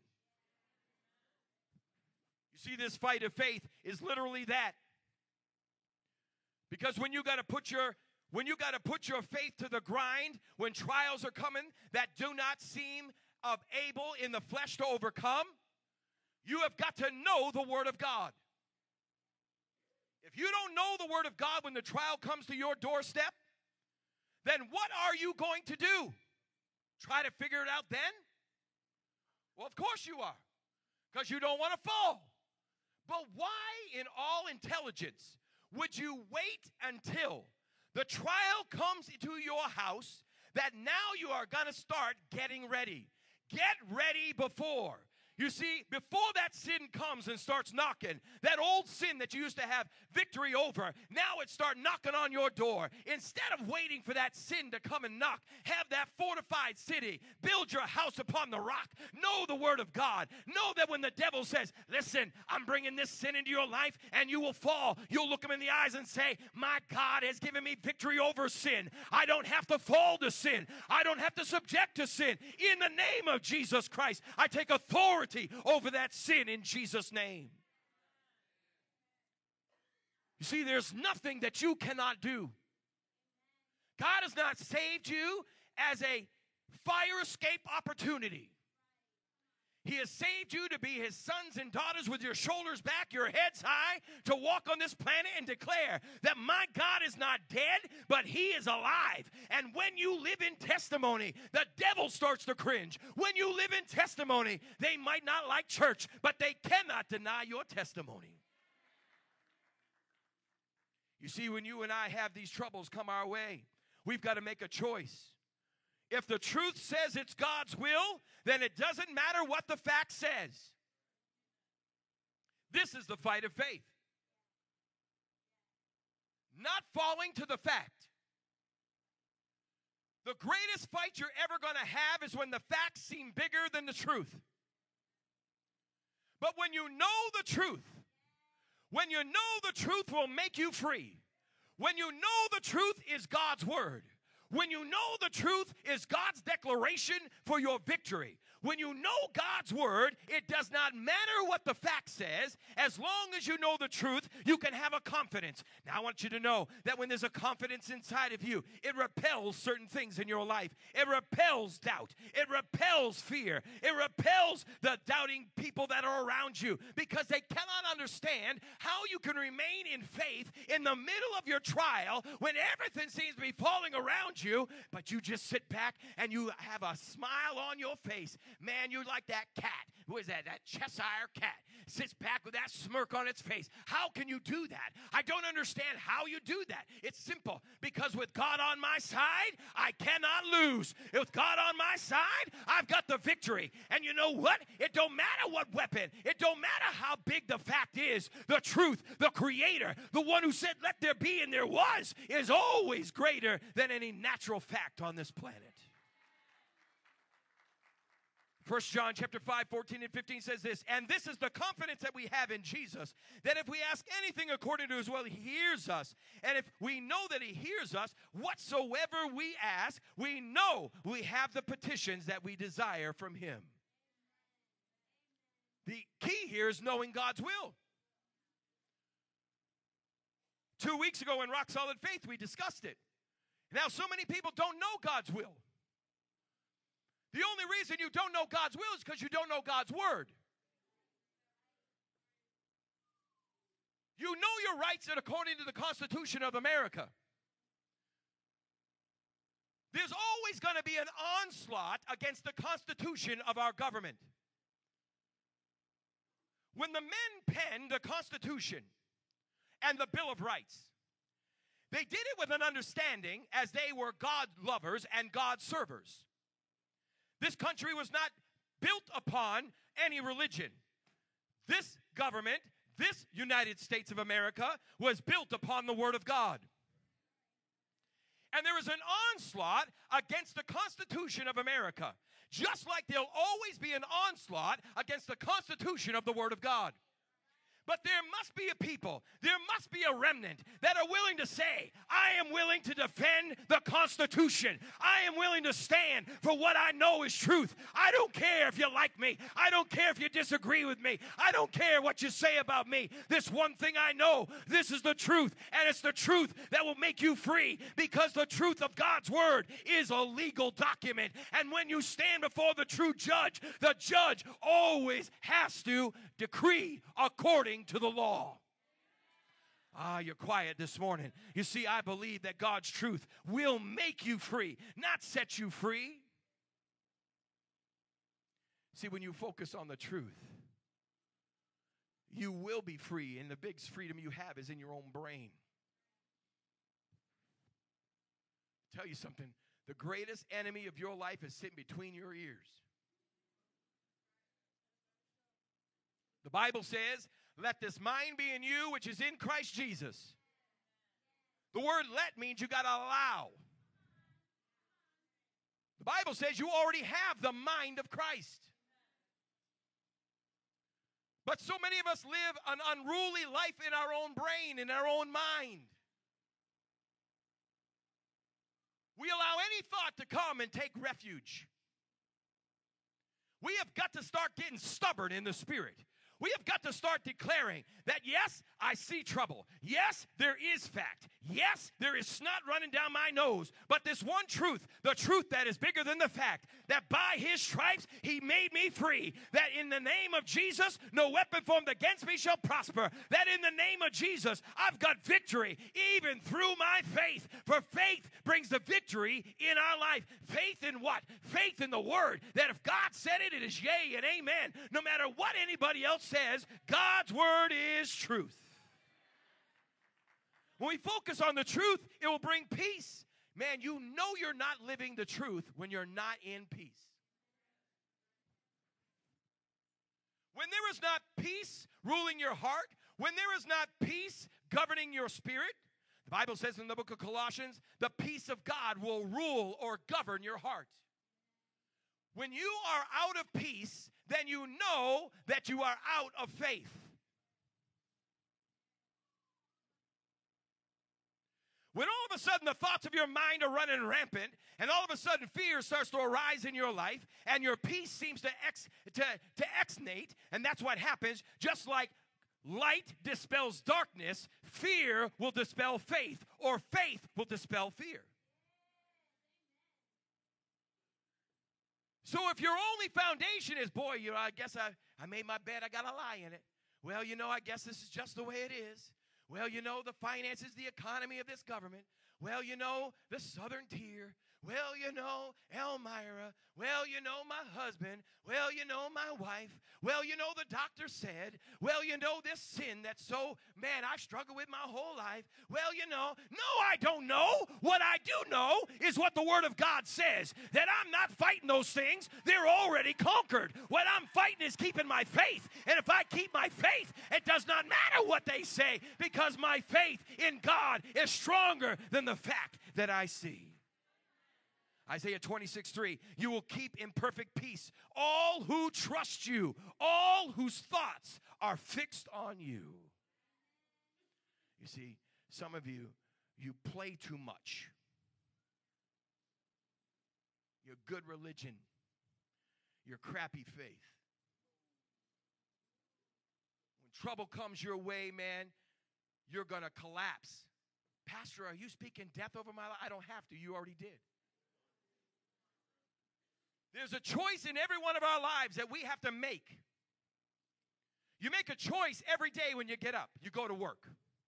J: You see, this fight of faith is literally that. Because when you got to put your faith to the grind, when trials are coming that do not seem able in the flesh to overcome, you have got to know the word of God. If you don't know the word of God when the trial comes to your doorstep, then what are you going to do? Try to figure it out then? Well, of course you are, because you don't want to fall. But why in all intelligence would you wait until the trial comes into your house that now you are going to start getting ready? Get ready before. You see, before that sin comes and starts knocking, that old sin that you used to have victory over, now it starts knocking on your door. Instead of waiting for that sin to come and knock, have that fortified city. Build your house upon the rock. Know the word of God. Know that when the devil says, listen, I'm bringing this sin into your life and you will fall, you'll look him in the eyes and say, my God has given me victory over sin. I don't have to fall to sin. I don't have to subject to sin. In the name of Jesus Christ, I take authority over that sin in Jesus' name. You see, there's nothing that you cannot do. God has not saved you as a fire escape opportunity. He has saved you to be his sons and daughters with your shoulders back, your heads high, to walk on this planet and declare that my God is not dead, but he is alive. And when you live in testimony, the devil starts to cringe. When you live in testimony, they might not like church, but they cannot deny your testimony. You see, when you and I have these troubles come our way, we've got to make a choice. If the truth says it's God's will, then it doesn't matter what the fact says. This is the fight of faith. Not falling to the fact. The greatest fight you're ever going to have is when the facts seem bigger than the truth. But when you know the truth, when you know the truth will make you free, when you know the truth is God's word, when you know the truth is God's declaration for your victory, When you know God's word, it does not matter what the fact says. As long as you know the truth, you can have a confidence. Now, I want you to know that when there's a confidence inside of you, it repels certain things in your life. It repels doubt. It repels fear. It repels the doubting people that are around you, because they cannot understand how you can remain in faith in the middle of your trial when everything seems to be falling around you, but you just sit back and you have a smile on your face. Man, you're like that cat. Who is that? That Cheshire cat. Sits back with that smirk on its face. How can you do that? I don't understand how you do that. It's simple. Because with God on my side, I cannot lose. With God on my side, I've got the victory. And you know what? It don't matter what weapon. It don't matter how big the fact is. The truth, the creator, the one who said, let there be and there was, is always greater than any natural fact on this planet. 1 John chapter 5, 14 and 15 says this, and this is the confidence that we have in Jesus, that if we ask anything according to his will, he hears us. And if we know that he hears us, whatsoever we ask, we know we have the petitions that we desire from him. The key here is knowing God's will. 2 weeks ago in Rock Solid Faith, we discussed it. Now, so many people don't know God's will. The only reason you don't know God's will is because you don't know God's word. You know your rights according to the Constitution of America. There's always going to be an onslaught against the Constitution of our government. When the men penned the Constitution and the Bill of Rights, they did it with an understanding as they were God lovers and God servers. This country was not built upon any religion. This government, this United States of America, was built upon the Word of God. And there is an onslaught against the Constitution of America, just like there'll always be an onslaught against the Constitution of the Word of God. But there must be a people, there must be a remnant that are willing to say, I am willing to defend the Constitution. I am willing to stand for what I know is truth. I don't care if you like me. I don't care if you disagree with me. I don't care what you say about me. This one thing I know, this is the truth, and it's the truth that will make you free, because the truth of God's word is a legal document. And when you stand before the true judge, the judge always has to decree according to the law. You're quiet this morning. You see, I believe that God's truth will make you free, not set you free. See, when you focus on the truth, you will be free, and the biggest freedom you have is in your own brain. I'll tell you something, the greatest enemy of your life is sitting between your ears. The Bible says, let this mind be in you, which is in Christ Jesus. The word let means you got to allow. The Bible says you already have the mind of Christ. But so many of us live an unruly life in our own brain, in our own mind. We allow any thought to come and take refuge. We have got to start getting stubborn in the spirit. We have got to start declaring that, yes, I see trouble. Yes, there is fact. Yes, there is snot running down my nose. But this one truth, the truth that is bigger than the fact, that by his stripes he made me free. That in the name of Jesus, no weapon formed against me shall prosper. That in the name of Jesus, I've got victory, even through my faith. For faith brings the victory in our life. Faith in what? Faith in the word. That if God said it, it is yea and amen. No matter what anybody else says, God's word is truth. When we focus on the truth, it will bring peace. Man, you know you're not living the truth when you're not in peace. When there is not peace ruling your heart, when there is not peace governing your spirit, the Bible says in the book of Colossians, the peace of God will rule or govern your heart. When you are out of peace, then you know that you are out of faith. When all of a sudden the thoughts of your mind are running rampant, and all of a sudden fear starts to arise in your life, and your peace seems to exnate, and that's what happens. Just like light dispels darkness, fear will dispel faith, or faith will dispel fear. So if your only foundation is, boy, I guess I made my bed, I got to lie in it. Well, I guess this is just the way it is. Well, the finances, the economy of this government. Well, the Southern Tier. Well, Elmira. Well, my husband. Well, my wife. Well, the doctor said. Well, this sin that's so, man, I've struggled with my whole life. Well, no, I don't know. What I do know is what the Word of God says, that I'm not fighting those things. They're already conquered. What I'm fighting is keeping my faith. And if I keep my faith, it does not matter what they say, because my faith in God is stronger than the fact that I see. Isaiah 26:3, you will keep in perfect peace all who trust you, all whose thoughts are fixed on you. You see, some of you play too much. Your good religion, your crappy faith. When trouble comes your way, man, you're going to collapse. Pastor, are you speaking death over my life? I don't have to. You already did. There's a choice in every one of our lives that we have to make. You make a choice every day when you get up. You go to work.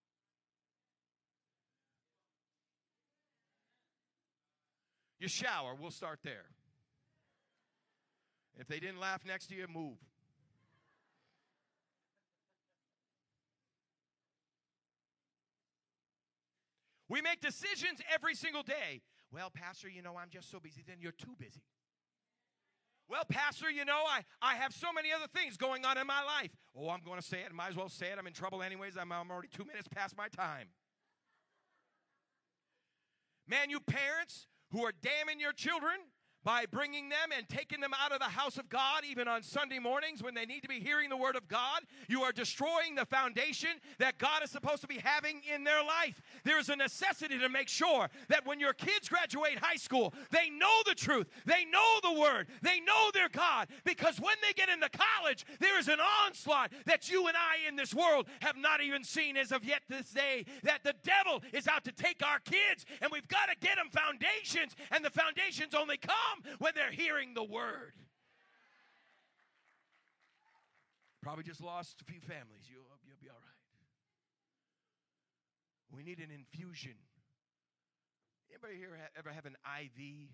J: You shower. We'll start there. If they didn't laugh next to you, move. We make decisions every single day. Well, Pastor, I'm just so busy. Then you're too busy. Well, Pastor, I have so many other things going on in my life. Oh, I'm going to say it. Might as well say it. I'm in trouble anyways. I'm already 2 minutes past my time. Man, you parents who are damning your children by bringing them and taking them out of the house of God, even on Sunday mornings when they need to be hearing the word of God, you are destroying the foundation that God is supposed to be having in their life. There is a necessity to make sure that when your kids graduate high school, they know the truth, they know the word, they know their God, because when they get into college, there is an onslaught that you and I in this world have not even seen as of yet this day, that the devil is out to take our kids, and we've got to get them foundations, and the foundations only come when they're hearing the word. Probably just lost a few families. You'll be all right. We need an infusion. Anybody here ever have an IV?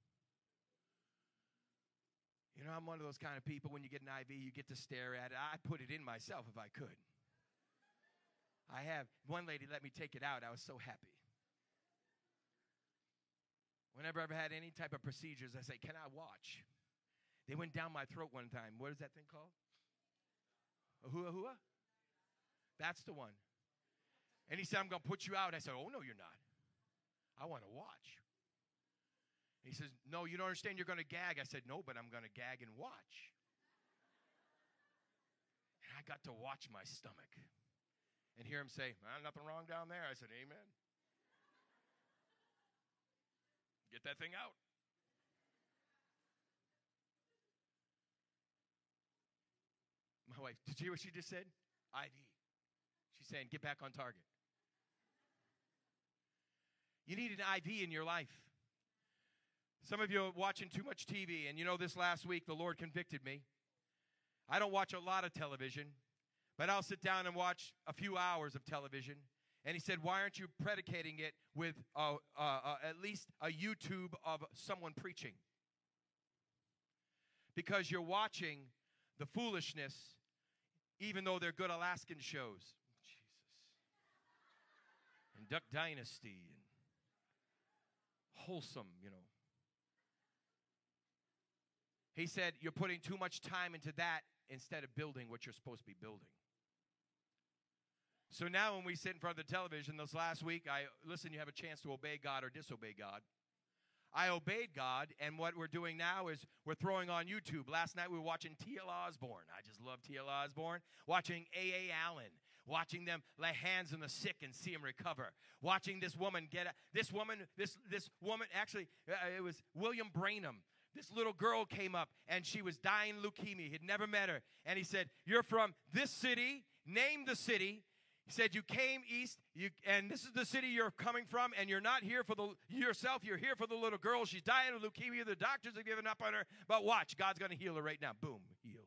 J: I'm one of those kind of people, when you get an IV, you get to stare at it. I put it in myself if I could. I have. One lady let me take it out. I was so happy. Whenever I've had any type of procedures, I say, can I watch? They went down my throat one time. What is that thing called? A hua? That's the one. And he said, I'm going to put you out. I said, oh, no, you're not. I want to watch. He says, no, you don't understand. You're going to gag. I said, no, but I'm going to gag and watch. And I got to watch my stomach and hear him say, nothing wrong down there. I said, amen. Get that thing out. My wife, did you hear what she just said? IV. She's saying, get back on target. You need an IV in your life. Some of you are watching too much TV, and this last week the Lord convicted me. I don't watch a lot of television, but I'll sit down and watch a few hours of television. And he said, why aren't you predicating it with at least a YouTube of someone preaching? Because you're watching the foolishness, even though they're good Alaskan shows. Jesus. And Duck Dynasty and wholesome, He said, you're putting too much time into that instead of building what you're supposed to be building. So now when we sit in front of the television, this last week, you have a chance to obey God or disobey God. I obeyed God, and what we're doing now is we're throwing on YouTube. Last night we were watching T.L. Osborne. I just love T.L. Osborne. Watching A.A. Allen. watching them lay hands on the sick and see them recover, watching this woman get this woman, actually, it was William Branham. This little girl came up, and she was dying leukemia. He'd never met her. And he said, you're from this city, name the city. He said, you came east, and this is the city you're coming from, and you're not here for yourself. You're here for the little girl. She's dying of leukemia. The doctors have given up on her. But watch, God's going to heal her right now. Boom, healed.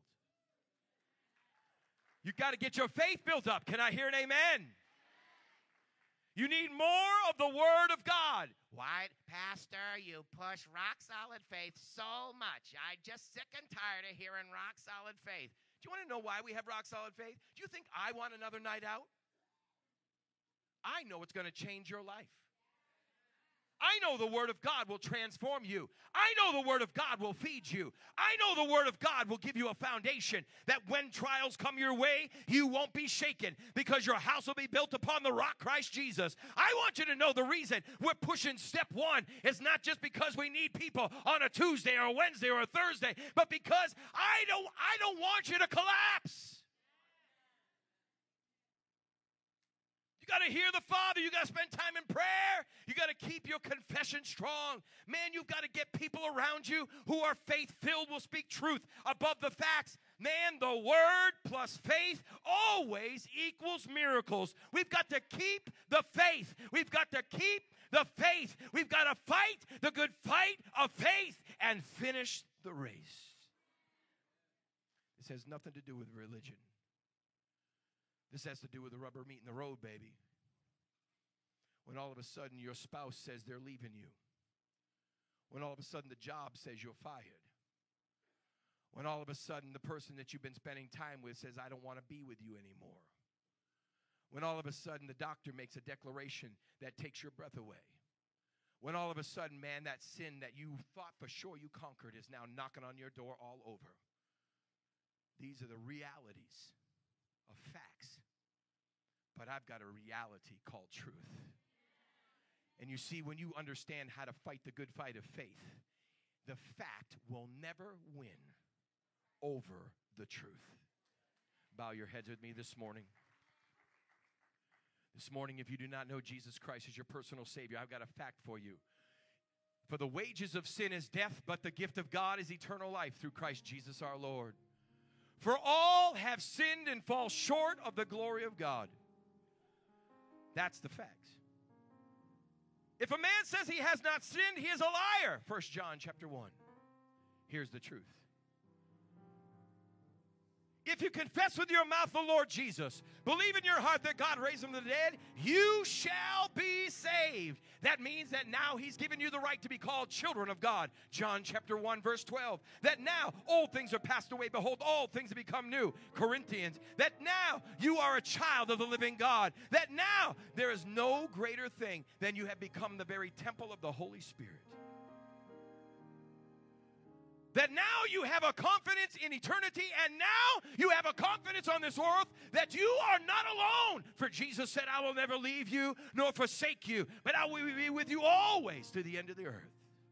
J: You got to get your faith built up. Can I hear an amen? You need more of the Word of God. Why, Pastor, you push rock-solid faith so much. I'm just sick and tired of hearing rock-solid faith. Do you want to know why we have rock-solid faith? Do you think I want another night out? I know it's going to change your life. I know the Word of God will transform you. I know the Word of God will feed you. I know the Word of God will give you a foundation that when trials come your way, you won't be shaken because your house will be built upon the rock, Christ Jesus. I want you to know the reason we're pushing step one is not just because we need people on a Tuesday or a Wednesday or a Thursday, but because I don't want you to collapse. You got to hear the Father. You got to spend time in prayer. You got to keep your confession strong. Man, you've got to get people around you who are faith-filled, will speak truth above the facts. Man, the Word plus faith always equals miracles. We've got to keep the faith. We've got to keep the faith. We've got to fight the good fight of faith and finish the race. This has nothing to do with religion. This has to do with the rubber meeting the road, baby. When all of a sudden your spouse says they're leaving you. When all of a sudden the job says you're fired. When all of a sudden the person that you've been spending time with says, I don't want to be with you anymore. When all of a sudden the doctor makes a declaration that takes your breath away. When all of a sudden, man, that sin that you thought for sure you conquered is now knocking on your door all over. These are the realities of facts. But I've got a reality called truth. And you see, when you understand how to fight the good fight of faith, the fact will never win over the truth. Bow your heads with me this morning. This morning, if you do not know Jesus Christ as your personal Savior, I've got a fact for you. For the wages of sin is death, but the gift of God is eternal life through Christ Jesus our Lord. For all have sinned and fall short of the glory of God. That's the facts. If a man says he has not sinned, he is a liar. 1 John chapter 1. Here's the truth. If you confess with your mouth the Lord Jesus, believe in your heart that God raised him from the dead, you shall be saved. That means that now he's given you the right to be called children of God. John chapter 1 verse 12. That now old things are passed away. Behold, all things have become new. Corinthians. That now you are a child of the living God. That now there is no greater thing than you have become the very temple of the Holy Spirit. That now you have a confidence in eternity, and now you have a confidence on this earth that you are not alone. For Jesus said, I will never leave you nor forsake you, but I will be with you always to the end of the earth.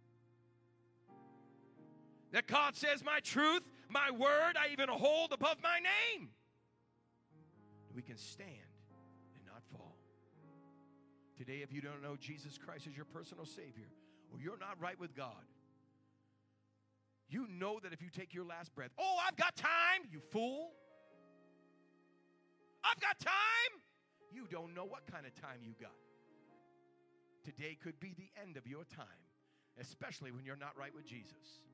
J: That God says, my truth, my word, I even hold above my name. We can stand and not fall. Today, if you don't know Jesus Christ as your personal Savior, or you're not right with God, you know that if you take your last breath, oh, I've got time, you fool. I've got time. You don't know what kind of time you got. Today could be the end of your time, especially when you're not right with Jesus.